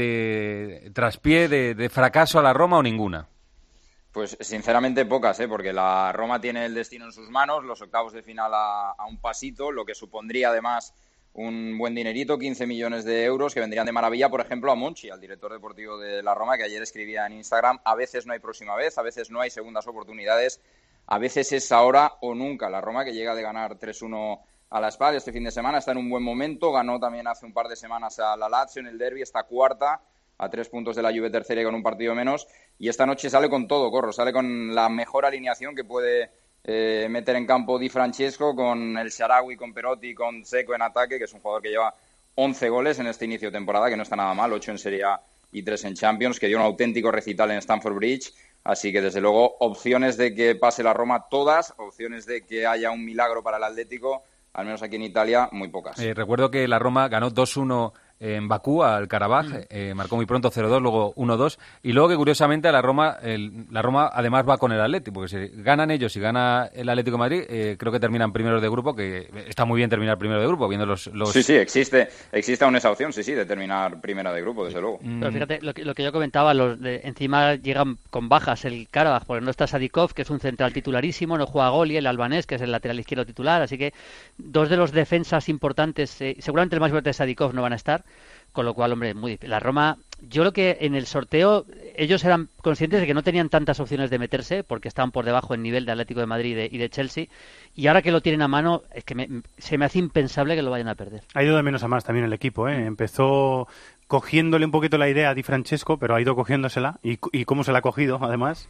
traspié, de fracaso a la Roma o ninguna? Pues sinceramente pocas, porque la Roma tiene el destino en sus manos, los octavos de final a un pasito, lo que supondría además un buen dinerito, 15 millones de euros, que vendrían de maravilla, por ejemplo, a Monchi, al director deportivo de la Roma, que ayer escribía en Instagram: a veces no hay próxima vez, a veces no hay segundas oportunidades, a veces es ahora o nunca. La Roma, que llega de ganar 3-1 a la Spal este fin de semana, está en un buen momento, ganó también hace un par de semanas a la Lazio en el derbi, está cuarta, a 3 puntos de la Juve tercera y con un partido menos, y esta noche sale con todo, Corro, sale con la mejor alineación que puede meter en campo Di Francesco, con el Shaarawy, con Perotti, con Dzeko en ataque, que es un jugador que lleva 11 goles en este inicio de temporada, que no está nada mal, 8 en Serie A y 3 en Champions, que dio un auténtico recital en Stamford Bridge, así que desde luego opciones de que pase la Roma todas, opciones de que haya un milagro para el Atlético, al menos aquí en Italia, muy pocas. Recuerdo que la Roma ganó 2-1 en Bakú al Karabaj, marcó muy pronto 0-2, luego 1-2, y luego que curiosamente la Roma además va con el Atlético, porque si ganan ellos y gana el Atlético de Madrid, creo que terminan primeros de grupo, que está muy bien terminar primero de grupo, viendo los... Sí, existe aún esa opción, sí, de terminar primera de grupo, desde luego. Pero fíjate, lo que yo comentaba, encima llegan con bajas el Karabaj, porque no está Sadikov, que es un central titularísimo, no juega Goli, el albanés, que es el lateral izquierdo titular, así que 2 de los defensas importantes, seguramente el más fuerte de Sadikov, no van a estar. Con lo cual, hombre, muy difícil. La Roma, yo creo que en el sorteo ellos eran conscientes de que no tenían tantas opciones de meterse porque estaban por debajo en nivel de Atlético de Madrid y de Chelsea, y ahora que lo tienen a mano es que se me hace impensable que lo vayan a perder. Ha ido de menos a más también el equipo, Empezó cogiéndole un poquito la idea a Di Francesco, pero ha ido cogiéndosela y cómo se la ha cogido además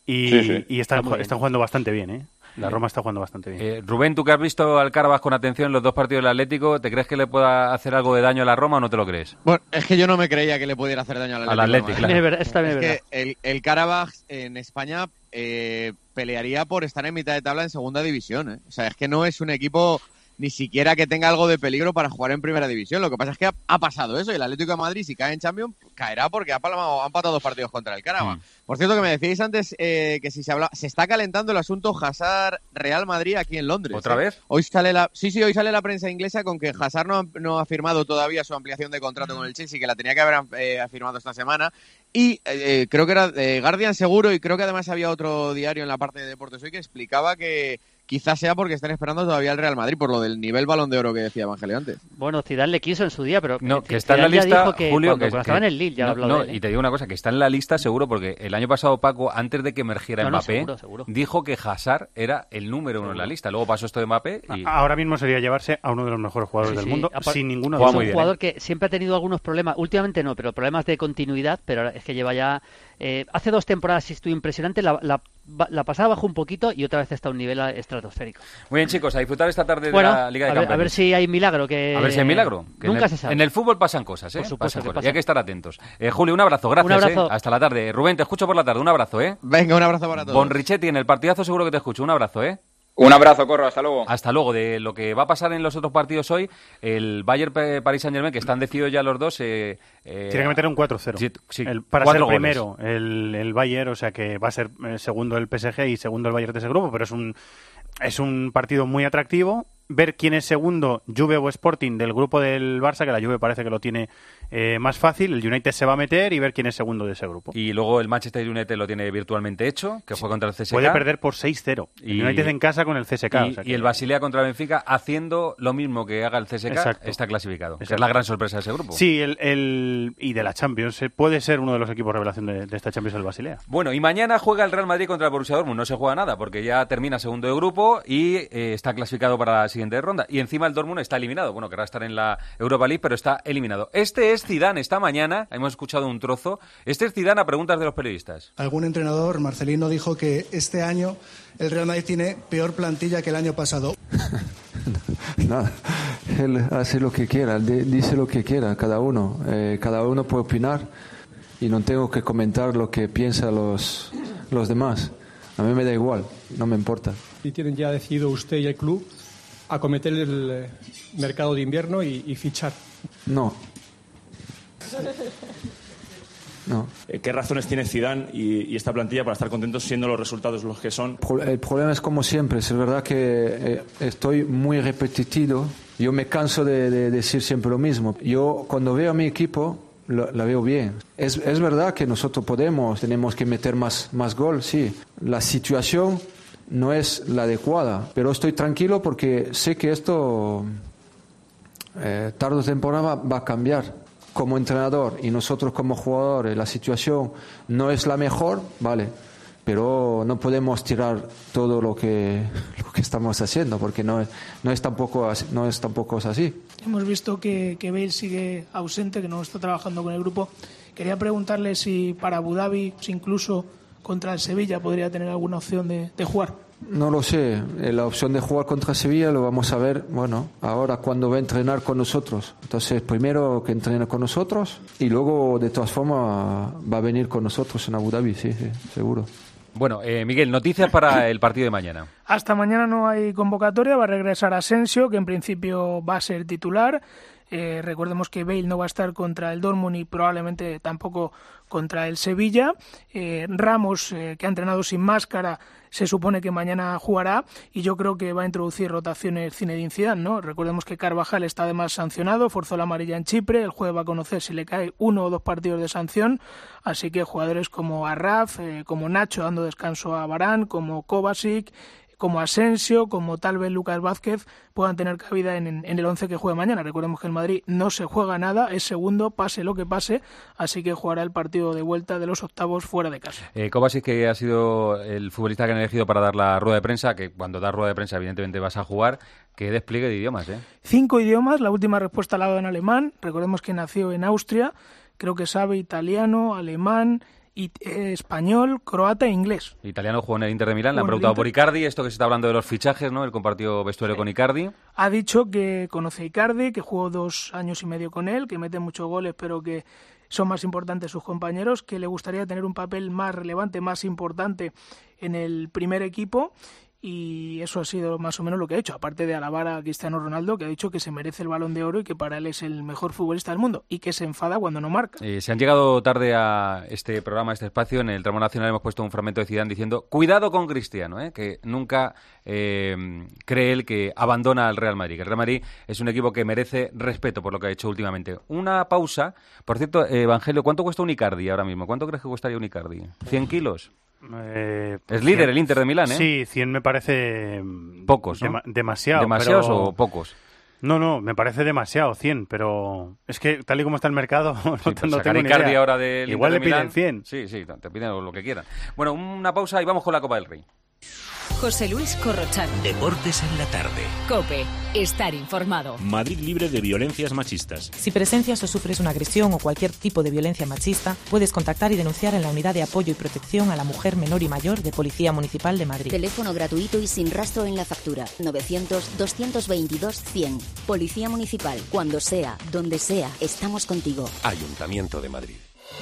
y están jugando bastante bien, La Roma está jugando bastante bien. Rubén, tú que has visto al Karabaj con atención en los 2 partidos del Atlético, ¿te crees que le pueda hacer algo de daño a la Roma o no te lo crees? Bueno, es que yo no me creía que le pudiera hacer daño al Atlético. Claro. Es que el Karabaj en España pelearía por estar en mitad de tabla en segunda división. O sea, es que no es un equipo ni siquiera que tenga algo de peligro para jugar en primera división. Lo que pasa es que ha pasado eso, y el Atlético de Madrid, si cae en Champions, caerá porque ha empatado 2 partidos contra el Karabaj. Por cierto, que me decíais antes que si se está calentando el asunto Hazard-Real Madrid aquí en Londres. ¿Otra vez? Hoy sale la prensa inglesa con que Hazard no ha firmado todavía su ampliación de contrato con el Chelsea, que la tenía que haber firmado esta semana. Y creo que era Guardian seguro, y creo que además había otro diario en la parte de deportes hoy que explicaba que quizás sea porque están esperando todavía el Real Madrid por lo del nivel Balón de Oro que decía Evangelio antes. Bueno, Zidane le quiso en su día, pero no, que está en la lista, Julio, que estaba en el Lille ya habló de él. Y te digo una cosa, que está en la lista seguro, porque el año pasado Paco, antes de que emergiera Mbappé, seguro. dijo que Hazard era el número 1 en la lista. Luego pasó esto de Mbappé y... Ahora mismo sería llevarse a uno de los mejores jugadores del mundo, sin ninguna duda. Es un jugador que siempre ha tenido algunos problemas, últimamente no, pero problemas de continuidad, pero es que lleva ya... hace 2 temporadas sí estuvo impresionante, la pasada bajó un poquito y otra vez está a un nivel estratosférico. Muy bien, chicos, a disfrutar esta tarde de la Liga de Campeones. A ver si hay milagro. A ver si hay milagro. Nunca se sabe. En el fútbol pasan cosas, Por supuesto, pasan cosas. Y hay que estar atentos. Julio, un abrazo, gracias. Un abrazo. Hasta la tarde. Rubén, te escucho por la tarde, un abrazo, Venga, un abrazo para todos. Bon Richetti, en el partidazo seguro que te escucho, un abrazo, Un abrazo, Corro, hasta luego. Hasta luego. De lo que va a pasar en los otros partidos hoy, el Bayern-Paris Saint-Germain, que están decididos ya los dos... tiene que meter un 4-0 sí, para 4 ser primero goles. El Bayern, o sea que va a ser segundo el PSG y segundo el Bayern de ese grupo, pero es un partido muy atractivo. Ver quién es segundo, Juve o Sporting, del grupo del Barça, que la Juve parece que lo tiene más fácil, el United se va a meter y ver quién es segundo de ese grupo. Y luego el Manchester United lo tiene virtualmente hecho, que fue contra el CSKA. Puede perder por 6-0. El United en casa con el CSKA. Y el Basilea contra el Benfica, haciendo lo mismo que haga el CSKA, Exacto. está clasificado. Que es la gran sorpresa de ese grupo. Sí, y de la Champions. Puede ser uno de los equipos revelación de esta Champions el Basilea. Bueno, y mañana juega el Real Madrid contra el Borussia Dortmund. No se juega nada, porque ya termina segundo de grupo y está clasificado para la siguiente ronda. Y encima el Dortmund está eliminado. Bueno, querrá estar en la Europa League, pero está eliminado. Este es Zidane esta mañana. Hemos escuchado un trozo. Este es Zidane a preguntas de los periodistas. Algún entrenador, Marcelino, dijo que este año el Real Madrid tiene peor plantilla que el año pasado. Nada, él hace lo que quiera, dice lo que quiera, cada uno puede opinar y no tengo que comentar lo que piensan los demás. A mí me da igual, no me importa. ¿Y tienen ya decidido usted y el club acometer el mercado de invierno y fichar? No. ¿Qué razones tiene Zidane y esta plantilla para estar contentos siendo los resultados los que son? El problema es como siempre, es verdad que estoy muy repetitivo, yo me canso de decir siempre lo mismo. Yo cuando veo a mi equipo la veo bien. Es verdad que nosotros tenemos que meter más gol, sí. La situación no es la adecuada, pero estoy tranquilo porque sé que esto tarde o temprano va a cambiar. Como entrenador y nosotros como jugadores, la situación no es la mejor, vale, pero no podemos tirar todo lo que estamos haciendo porque no es tampoco así. Hemos visto que Bale sigue ausente, que no está trabajando con el grupo. Quería preguntarle si para Abu Dhabi, si incluso contra el Sevilla, podría tener alguna opción de jugar. No lo sé, la opción de jugar contra Sevilla lo vamos a ver, bueno, ahora cuando va a entrenar con nosotros. Entonces, primero que entrene con nosotros y luego, de todas formas, va a venir con nosotros en Abu Dhabi, sí, seguro. Bueno, Miguel, noticias para el partido de mañana. Hasta mañana no hay convocatoria, va a regresar Asensio, que en principio va a ser titular. Recordemos que Bale no va a estar contra el Dortmund y probablemente tampoco contra el Sevilla. Ramos, que ha entrenado sin máscara, se supone que mañana jugará y yo creo que va a introducir rotaciones Zinedine Zidane, ¿no? Recordemos que Carvajal está además sancionado, forzó la amarilla en Chipre, el jueves va a conocer si le cae 1 o 2 partidos de sanción, así que jugadores como Arraf, como Nacho dando descanso a Varane, como Kovacic, como Asensio, como tal vez Lucas Vázquez puedan tener cabida en el 11 que juegue mañana. Recordemos que el Madrid no se juega nada, es segundo, pase lo que pase, así que jugará el partido de vuelta de los octavos fuera de casa. Kovacic, que ha sido el futbolista que han elegido para dar la rueda de prensa, que cuando das rueda de prensa evidentemente vas a jugar, qué despliegue de idiomas, 5 idiomas, la última respuesta la ha dado en alemán, recordemos que nació en Austria, creo que sabe italiano, alemán, español, croata e inglés. Italiano jugó en el Inter de Milán, le han preguntado por Icardi, esto que se está hablando de los fichajes, ¿no? Él compartió vestuario con Icardi. Ha dicho que conoce a Icardi, que jugó 2 años y medio con él, que mete muchos goles, pero que son más importantes sus compañeros, que le gustaría tener un papel más relevante, más importante en el primer equipo. Y eso ha sido más o menos lo que ha hecho, aparte de alabar a Cristiano Ronaldo, que ha dicho que se merece el Balón de Oro y que para él es el mejor futbolista del mundo y que se enfada cuando no marca. Se han llegado tarde a este programa, a este espacio. En el tramo nacional hemos puesto un fragmento de Zidane diciendo cuidado con Cristiano, que nunca cree él que abandona al Real Madrid. Que el Real Madrid es un equipo que merece respeto por lo que ha hecho últimamente. Una pausa. Por cierto, Evangelio, ¿cuánto cuesta un Icardi ahora mismo? ¿Cuánto crees que costaría un Icardi? ¿100 kilos? Es líder el Inter de Milán, Sí, 100 me parece pocos, ¿no? Demasiado. ¿Demasiados o pocos? No, me parece demasiado 100, pero es que tal y como está el mercado, sí, no tengo ni idea. Ahora del Igual Inter le de piden 100. Sí, te piden lo que quieran. Bueno, una pausa y vamos con la Copa del Rey. José Luis Corrochano. Deportes en la tarde. COPE. Estar informado. Madrid libre de violencias machistas. Si presencias o sufres una agresión o cualquier tipo de violencia machista, puedes contactar y denunciar en la Unidad de Apoyo y Protección a la Mujer Menor y Mayor de Policía Municipal de Madrid. Teléfono gratuito y sin rastro en la factura. 900-222-100. Policía Municipal. Cuando sea, donde sea, estamos contigo. Ayuntamiento de Madrid.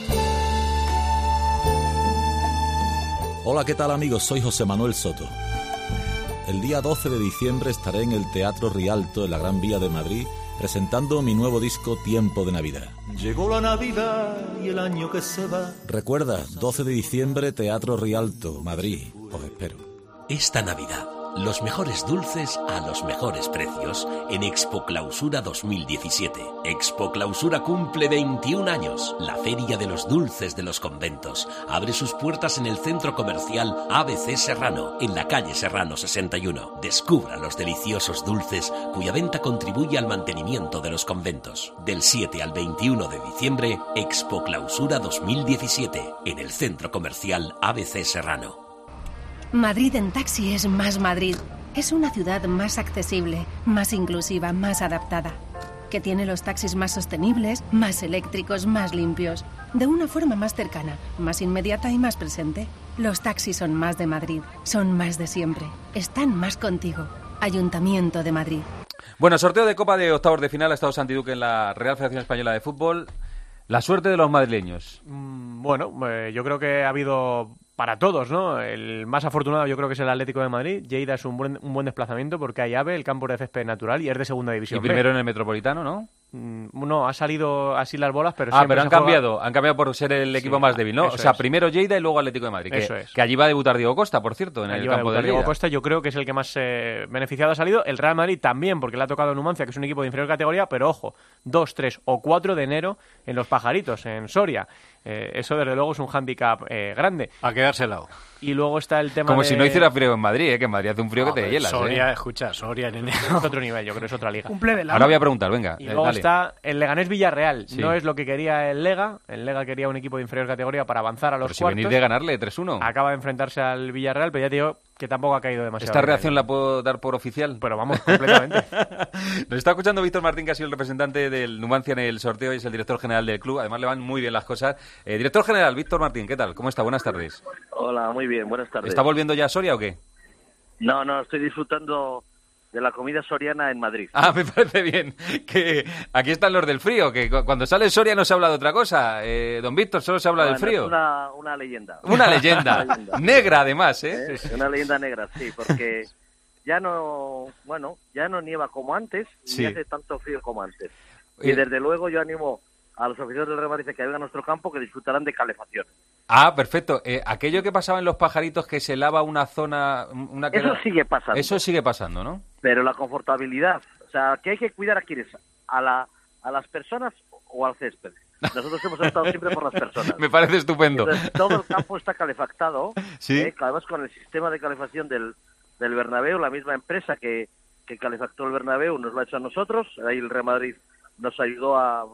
Hola, ¿qué tal amigos? Soy José Manuel Soto. El día 12 de diciembre estaré en el Teatro Rialto, en la Gran Vía de Madrid, presentando mi nuevo disco Tiempo de Navidad. Llegó la Navidad y el año que se va. Recuerda, 12 de diciembre, Teatro Rialto, Madrid. Os espero. Esta Navidad, Los mejores dulces a los mejores precios en Expo Clausura 2017. Expo Clausura cumple 21 años. La Feria de los Dulces de los Conventos abre sus puertas en el centro comercial ABC Serrano, en la calle Serrano 61. Descubra los deliciosos dulces cuya venta contribuye al mantenimiento de los conventos. Del 7 al 21 de diciembre, Expo Clausura 2017, en el centro comercial ABC Serrano. Madrid en taxi es más Madrid. Es una ciudad más accesible, más inclusiva, más adaptada. Que tiene los taxis más sostenibles, más eléctricos, más limpios. De una forma más cercana, más inmediata y más presente. Los taxis son más de Madrid, son más de siempre. Están más contigo. Ayuntamiento de Madrid. Bueno, sorteo de Copa de octavos de final. Ha estado Santi Duque en la Real Federación Española de Fútbol. La suerte de los madrileños. Bueno, yo creo que ha habido para todos, ¿no? El más afortunado yo creo que es el Atlético de Madrid. Lleida es un buen desplazamiento porque hay AVE, el campo de césped natural y es de segunda división. Y primero en el Metropolitano, ¿no? No, ha salido así las bolas, pero pero han cambiado por ser el equipo más débil, ¿no? O sea, primero Lleida y luego Atlético de Madrid. Que allí va a debutar Diego Costa, por cierto, en el campo de Lleida. Diego Costa yo creo que es el que más beneficiado ha salido. El Real Madrid también, porque le ha tocado Numancia, que es un equipo de inferior categoría, pero ojo, 2, 3 o 4 de enero en Los Pajaritos, en Soria. Eso desde luego es un hándicap grande. A quedarse helado. Y luego está el tema Como si no hiciera frío en Madrid, que en Madrid hace un frío que te hielas. Soria, escucha, Soria en enero. Es otro nivel, yo creo que es otra liga. Ahora voy a preguntar, venga. Y luego está el Leganés Villarreal. Sí. No es lo que quería el Lega. El Lega quería un equipo de inferior categoría para avanzar a los cuartos. Si venís de ganarle 3-1. Acaba de enfrentarse al Villarreal, pero ya te digo que tampoco ha caído demasiado. ¿Esta reacción la puedo dar por oficial? Pero vamos, completamente. Nos está escuchando Víctor Martín, que ha sido el representante del Numancia en el sorteo y es el director general del club. Además le van muy bien las cosas. Director general, Víctor Martín, ¿qué tal? ¿Cómo está? Buenas tardes. Hola, muy bien, buenas tardes. ¿Está volviendo ya a Soria o qué? No, estoy disfrutando de la comida soriana en Madrid. Ah, me parece bien. Que aquí están los del frío, que cuando sale Soria no se habla de otra cosa. Don Víctor, solo se habla del frío. Es una leyenda. Una leyenda. Negra, además, ¿eh? Una leyenda negra, sí, porque ya no nieva como antes, ni hace tanto frío como antes. Y desde luego yo animo a los aficionados del Real Madrid que vengan a nuestro campo, que disfrutarán de calefacción. Ah, perfecto. Aquello que pasaba en Los Pajaritos, que se lava una zona... Eso sigue pasando. Eso sigue pasando, ¿no? Pero la confortabilidad, o sea, que hay que cuidar a quiénes, a las personas o al césped. Nosotros hemos estado siempre por las personas. Me parece estupendo. Entonces, todo el campo está calefactado, ¿sí? Además con el sistema de calefacción del Bernabéu, la misma empresa que calefactó el Bernabéu nos lo ha hecho a nosotros. Ahí el Real Madrid nos ayudó a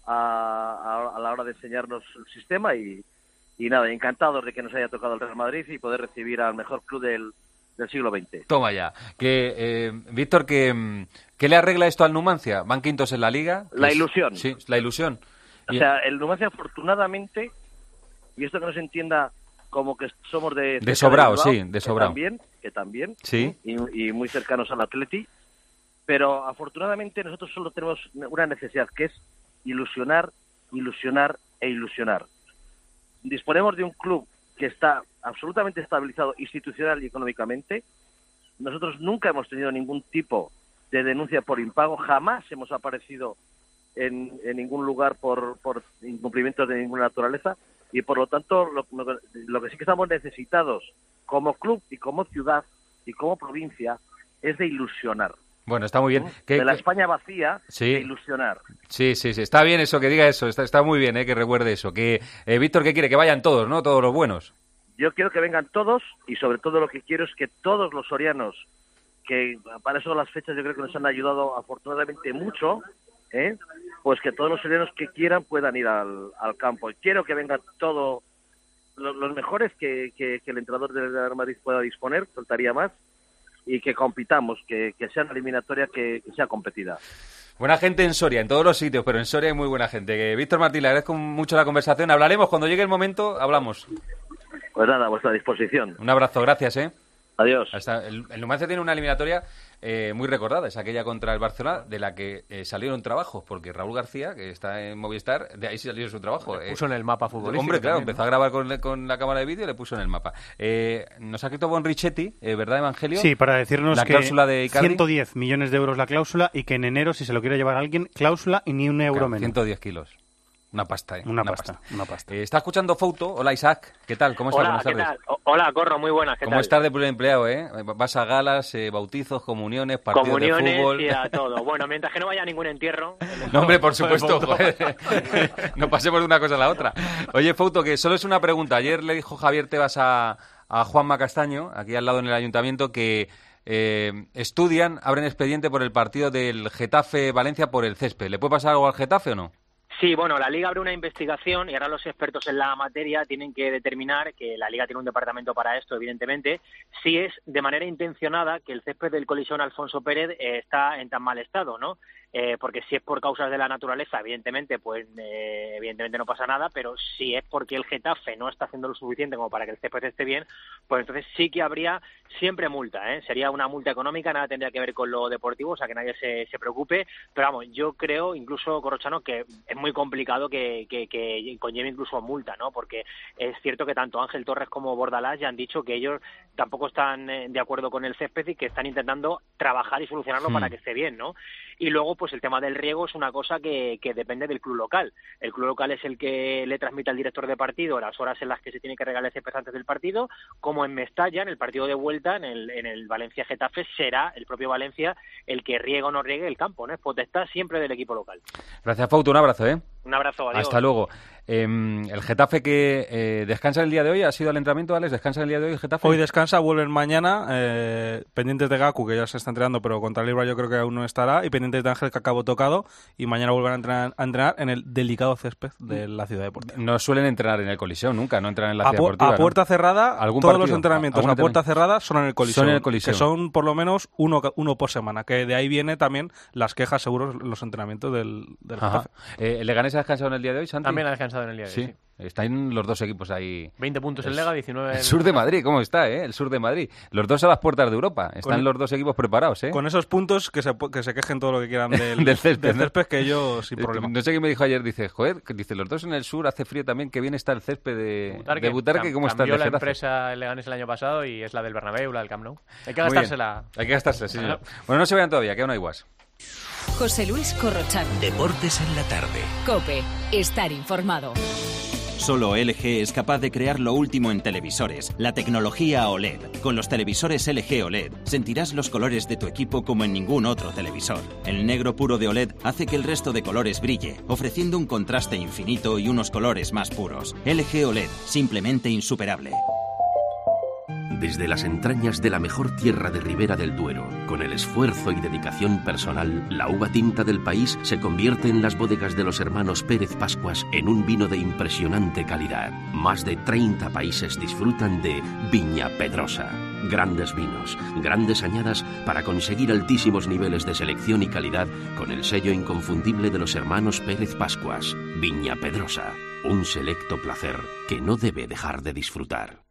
la hora de enseñarnos el sistema y nada, encantados de que nos haya tocado el Real Madrid y poder recibir al mejor club del siglo XX. Toma ya. Víctor, ¿qué le arregla esto al Numancia? Van quintos en la Liga. La ilusión. Sí, la ilusión. O sea, el Numancia afortunadamente, y esto que no se entienda como que somos de sobrado, Bilbao, sí, de sobrado. Que también, sí. Y muy cercanos al Atleti, pero afortunadamente nosotros solo tenemos una necesidad, que es ilusionar e ilusionar. Disponemos de un club que está absolutamente estabilizado institucional y económicamente. Nosotros nunca hemos tenido ningún tipo de denuncia por impago, jamás hemos aparecido en ningún lugar por incumplimientos de ninguna naturaleza y por lo tanto lo que sí que estamos necesitados como club y como ciudad y como provincia es de ilusionar. Bueno, está muy bien. De la España vacía, sí. De ilusionar. Sí, está bien eso, que diga eso, está muy bien, que recuerde eso. Víctor, ¿qué quiere? Que vayan todos, ¿no? Todos los buenos. Yo quiero que vengan todos y sobre todo lo que quiero es que todos los sorianos, que para eso las fechas yo creo que nos han ayudado afortunadamente mucho, pues que todos los sorianos que quieran puedan ir al campo. Y quiero que vengan todos los mejores que el entrenador del Real Madrid pueda disponer, faltaría más. Y que compitamos, que sea una eliminatoria que sea competida. Buena gente en Soria, en todos los sitios, pero en Soria hay muy buena gente. Víctor Martín, le agradezco mucho la conversación. Hablaremos cuando llegue el momento, hablamos. Pues nada, a vuestra disposición. Un abrazo, gracias. Adiós. El Numancia tiene una eliminatoria muy recordada, es aquella contra el Barcelona, de la que salieron trabajos, porque Raúl García, que está en Movistar, de ahí salió su trabajo. Le puso en el mapa futbolístico. Hombre, claro, también, empezó a grabar con la cámara de vídeo y le puso en el mapa. Nos ha escrito Bon Richetti, ¿verdad, Evangelio? Sí, para decirnos la cláusula de Icardi. 110 millones de euros la cláusula y que en enero, si se lo quiere llevar a alguien, cláusula y ni un euro menos. 110 kilos. Una pasta, ¿eh? Una pasta. Está escuchando Fouto. Hola, Isaac. ¿Qué tal? ¿Cómo estás? Hola, Buenas tardes. ¿qué tal? Hola, Corro, muy buenas. ¿Qué ¿Cómo tal? estás de pluriempleado, vas a galas, bautizos, comuniones, partidos de fútbol? Y a todo. Bueno, mientras que no vaya a ningún entierro. No, hombre, por supuesto. No pasemos de una cosa a la otra. Oye, Fouto, que solo es una pregunta. Ayer le dijo Javier Tebas a Juanma Castaño, aquí al lado en el ayuntamiento, que abren expediente por el partido del Getafe-Valencia por el césped. ¿Le puede pasar algo al Getafe o no? Sí, bueno, la Liga abre una investigación y ahora los expertos en la materia tienen que determinar, que la Liga tiene un departamento para esto, evidentemente, si es de manera intencionada que el césped del Coliseo Alfonso Pérez está en tan mal estado, ¿no? Porque si es por causas de la naturaleza, evidentemente no pasa nada, pero si es porque el Getafe no está haciendo lo suficiente como para que el césped esté bien, pues entonces sí que habría siempre multa, ¿eh? Sería una multa económica, nada tendría que ver con lo deportivo, o sea que nadie se preocupe, pero vamos, yo creo, incluso Corrochano, que es muy complicado que conlleve incluso multa, ¿no? Porque es cierto que tanto Ángel Torres como Bordalás ya han dicho que ellos tampoco están de acuerdo con el césped y que están intentando trabajar y solucionarlo para que esté bien, ¿no? Y luego, pues el tema del riego es una cosa que depende del club local. El club local es el que le transmite al director de partido las horas en las que se tiene que regar el césped antes del partido, como en Mestalla, en el partido de vuelta, en el Valencia-Getafe, será el propio Valencia el que riegue o no riegue el campo, ¿no? Es potestad siempre del equipo local. Gracias, Fouto. Un abrazo, ¿eh? Un abrazo, adiós. Hasta luego. El Getafe que descansa el día de hoy, ¿ha sido el entrenamiento, Alex? ¿Descansa el día de hoy el Getafe? Hoy descansa, vuelven mañana, pendientes de Gaku, que ya se está entrenando, pero contra el Ibra yo creo que aún no estará, y pendientes de Ángel, que acabó tocado, y mañana vuelven a entrenar en el delicado césped de la Ciudad Deportiva. No suelen entrenar en el Coliseo, nunca, no entrenan en la Ciudad Deportiva. A puerta cerrada, todos partido? los entrenamientos a puerta cerrada son en el Coliseo. Son en el Coliseo. Que son por lo menos uno por semana, que de ahí viene también las quejas, seguro, los entrenamientos del Getafe. ¿El Leganés ha descansado en el día de hoy, Santi? También ha descansado en el día de hoy, sí. Están los dos equipos ahí. 20 puntos el Lega, 19 el sur de Madrid, ¿cómo está, el sur de Madrid? Los dos a las puertas de Europa. Están los dos equipos preparados, Con esos puntos que se quejen todo lo que quieran del césped, que yo sin problema. No sé qué me dijo ayer, dice, los dos en el sur, hace frío también, que bien está el césped de Butarque, ¿cómo está el de Cambió la Getafe? empresa el Leganés el año pasado y es la del Bernabéu, la del Camp Nou. Hay que gastársela. Hay que gastársela, sí, señor. Bueno, no se vayan todavía, queda una igual. José Luis Corrochano. Deportes en la tarde. COPE. Estar informado. Solo LG es capaz de crear lo último en televisores, la tecnología OLED. Con los televisores LG OLED sentirás los colores de tu equipo como en ningún otro televisor. El negro puro de OLED hace que el resto de colores brille, ofreciendo un contraste infinito y unos colores más puros. LG OLED, simplemente insuperable. Desde las entrañas de la mejor tierra de Ribera del Duero, con el esfuerzo y dedicación personal, la uva tinta del país se convierte en las bodegas de los hermanos Pérez Pascuas en un vino de impresionante calidad. Más de 30 países disfrutan de Viña Pedrosa. Grandes vinos, grandes añadas para conseguir altísimos niveles de selección y calidad con el sello inconfundible de los hermanos Pérez Pascuas. Viña Pedrosa, un selecto placer que no debe dejar de disfrutar.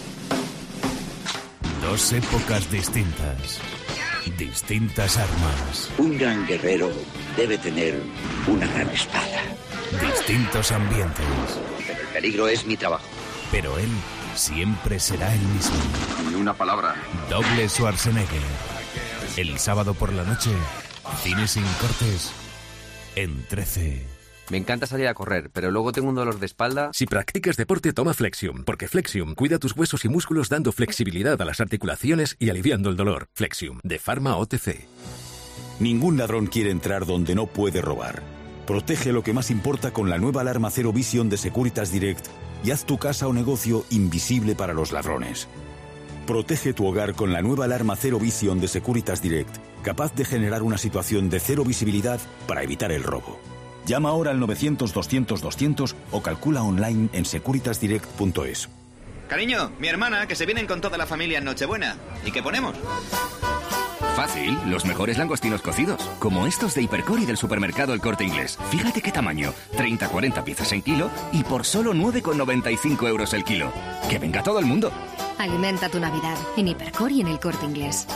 Dos épocas distintas, distintas armas. Un gran guerrero debe tener una gran espada. Distintos ambientes. Pero el peligro es mi trabajo. Pero él siempre será el mismo. Ni una palabra. Doble Schwarzenegger. El sábado por la noche, cine sin cortes, en 13. Me encanta salir a correr, pero luego tengo un dolor de espalda. Si practicas deporte, toma Flexium, porque Flexium cuida tus huesos y músculos dando flexibilidad a las articulaciones y aliviando el dolor. Flexium, de Pharma OTC. Ningún ladrón quiere entrar donde no puede robar. Protege lo que más importa con la nueva alarma Zero Vision de Securitas Direct y haz tu casa o negocio invisible para los ladrones. Protege tu hogar con la nueva alarma Zero Vision de Securitas Direct, capaz de generar una situación de cero visibilidad para evitar el robo. Llama ahora al 900-200-200 o calcula online en securitasdirect.es. Cariño, mi hermana, que se vienen con toda la familia en Nochebuena. ¿Y qué ponemos? Fácil, los mejores langostinos cocidos, como estos de Hipercor y del supermercado El Corte Inglés. Fíjate qué tamaño, 30-40 piezas en kilo y por solo 9,95 euros el kilo. ¡Que venga todo el mundo! Alimenta tu Navidad en Hipercor y en El Corte Inglés.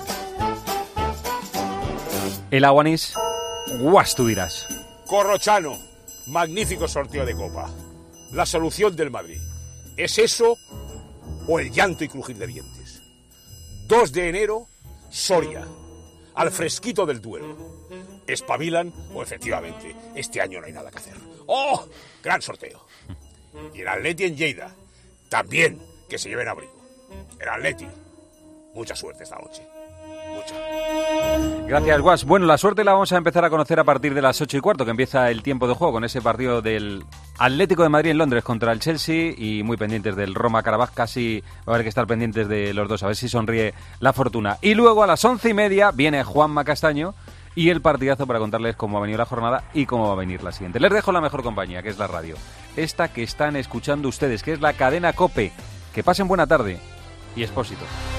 El Aguanís, guas tú dirás. Corrochano, magnífico sorteo de Copa. La solución del Madrid. ¿Es eso o el llanto y crujir de dientes? 2 de enero, Soria, al fresquito del Duero. espabilan o efectivamente este año no hay nada que hacer. ¡Oh! Gran sorteo. Y el Atleti en Lleida, también que se lleven abrigo. El Atleti, mucha suerte esta noche. Gracias, Guas. Bueno, la suerte la vamos a empezar a conocer a partir de las 8:15, que empieza el tiempo de juego con ese partido del Atlético de Madrid en Londres contra el Chelsea, y muy pendientes del Roma-Karabaj. Casi va a haber que estar pendientes de los dos, a ver si sonríe la fortuna. Y luego a las 11:30 viene Juanma Castaño y el partidazo para contarles cómo ha venido la jornada y cómo va a venir la siguiente. Les dejo la mejor compañía, que es la radio. Esta que están escuchando ustedes, que es la cadena COPE. Que pasen buena tarde y Expósito.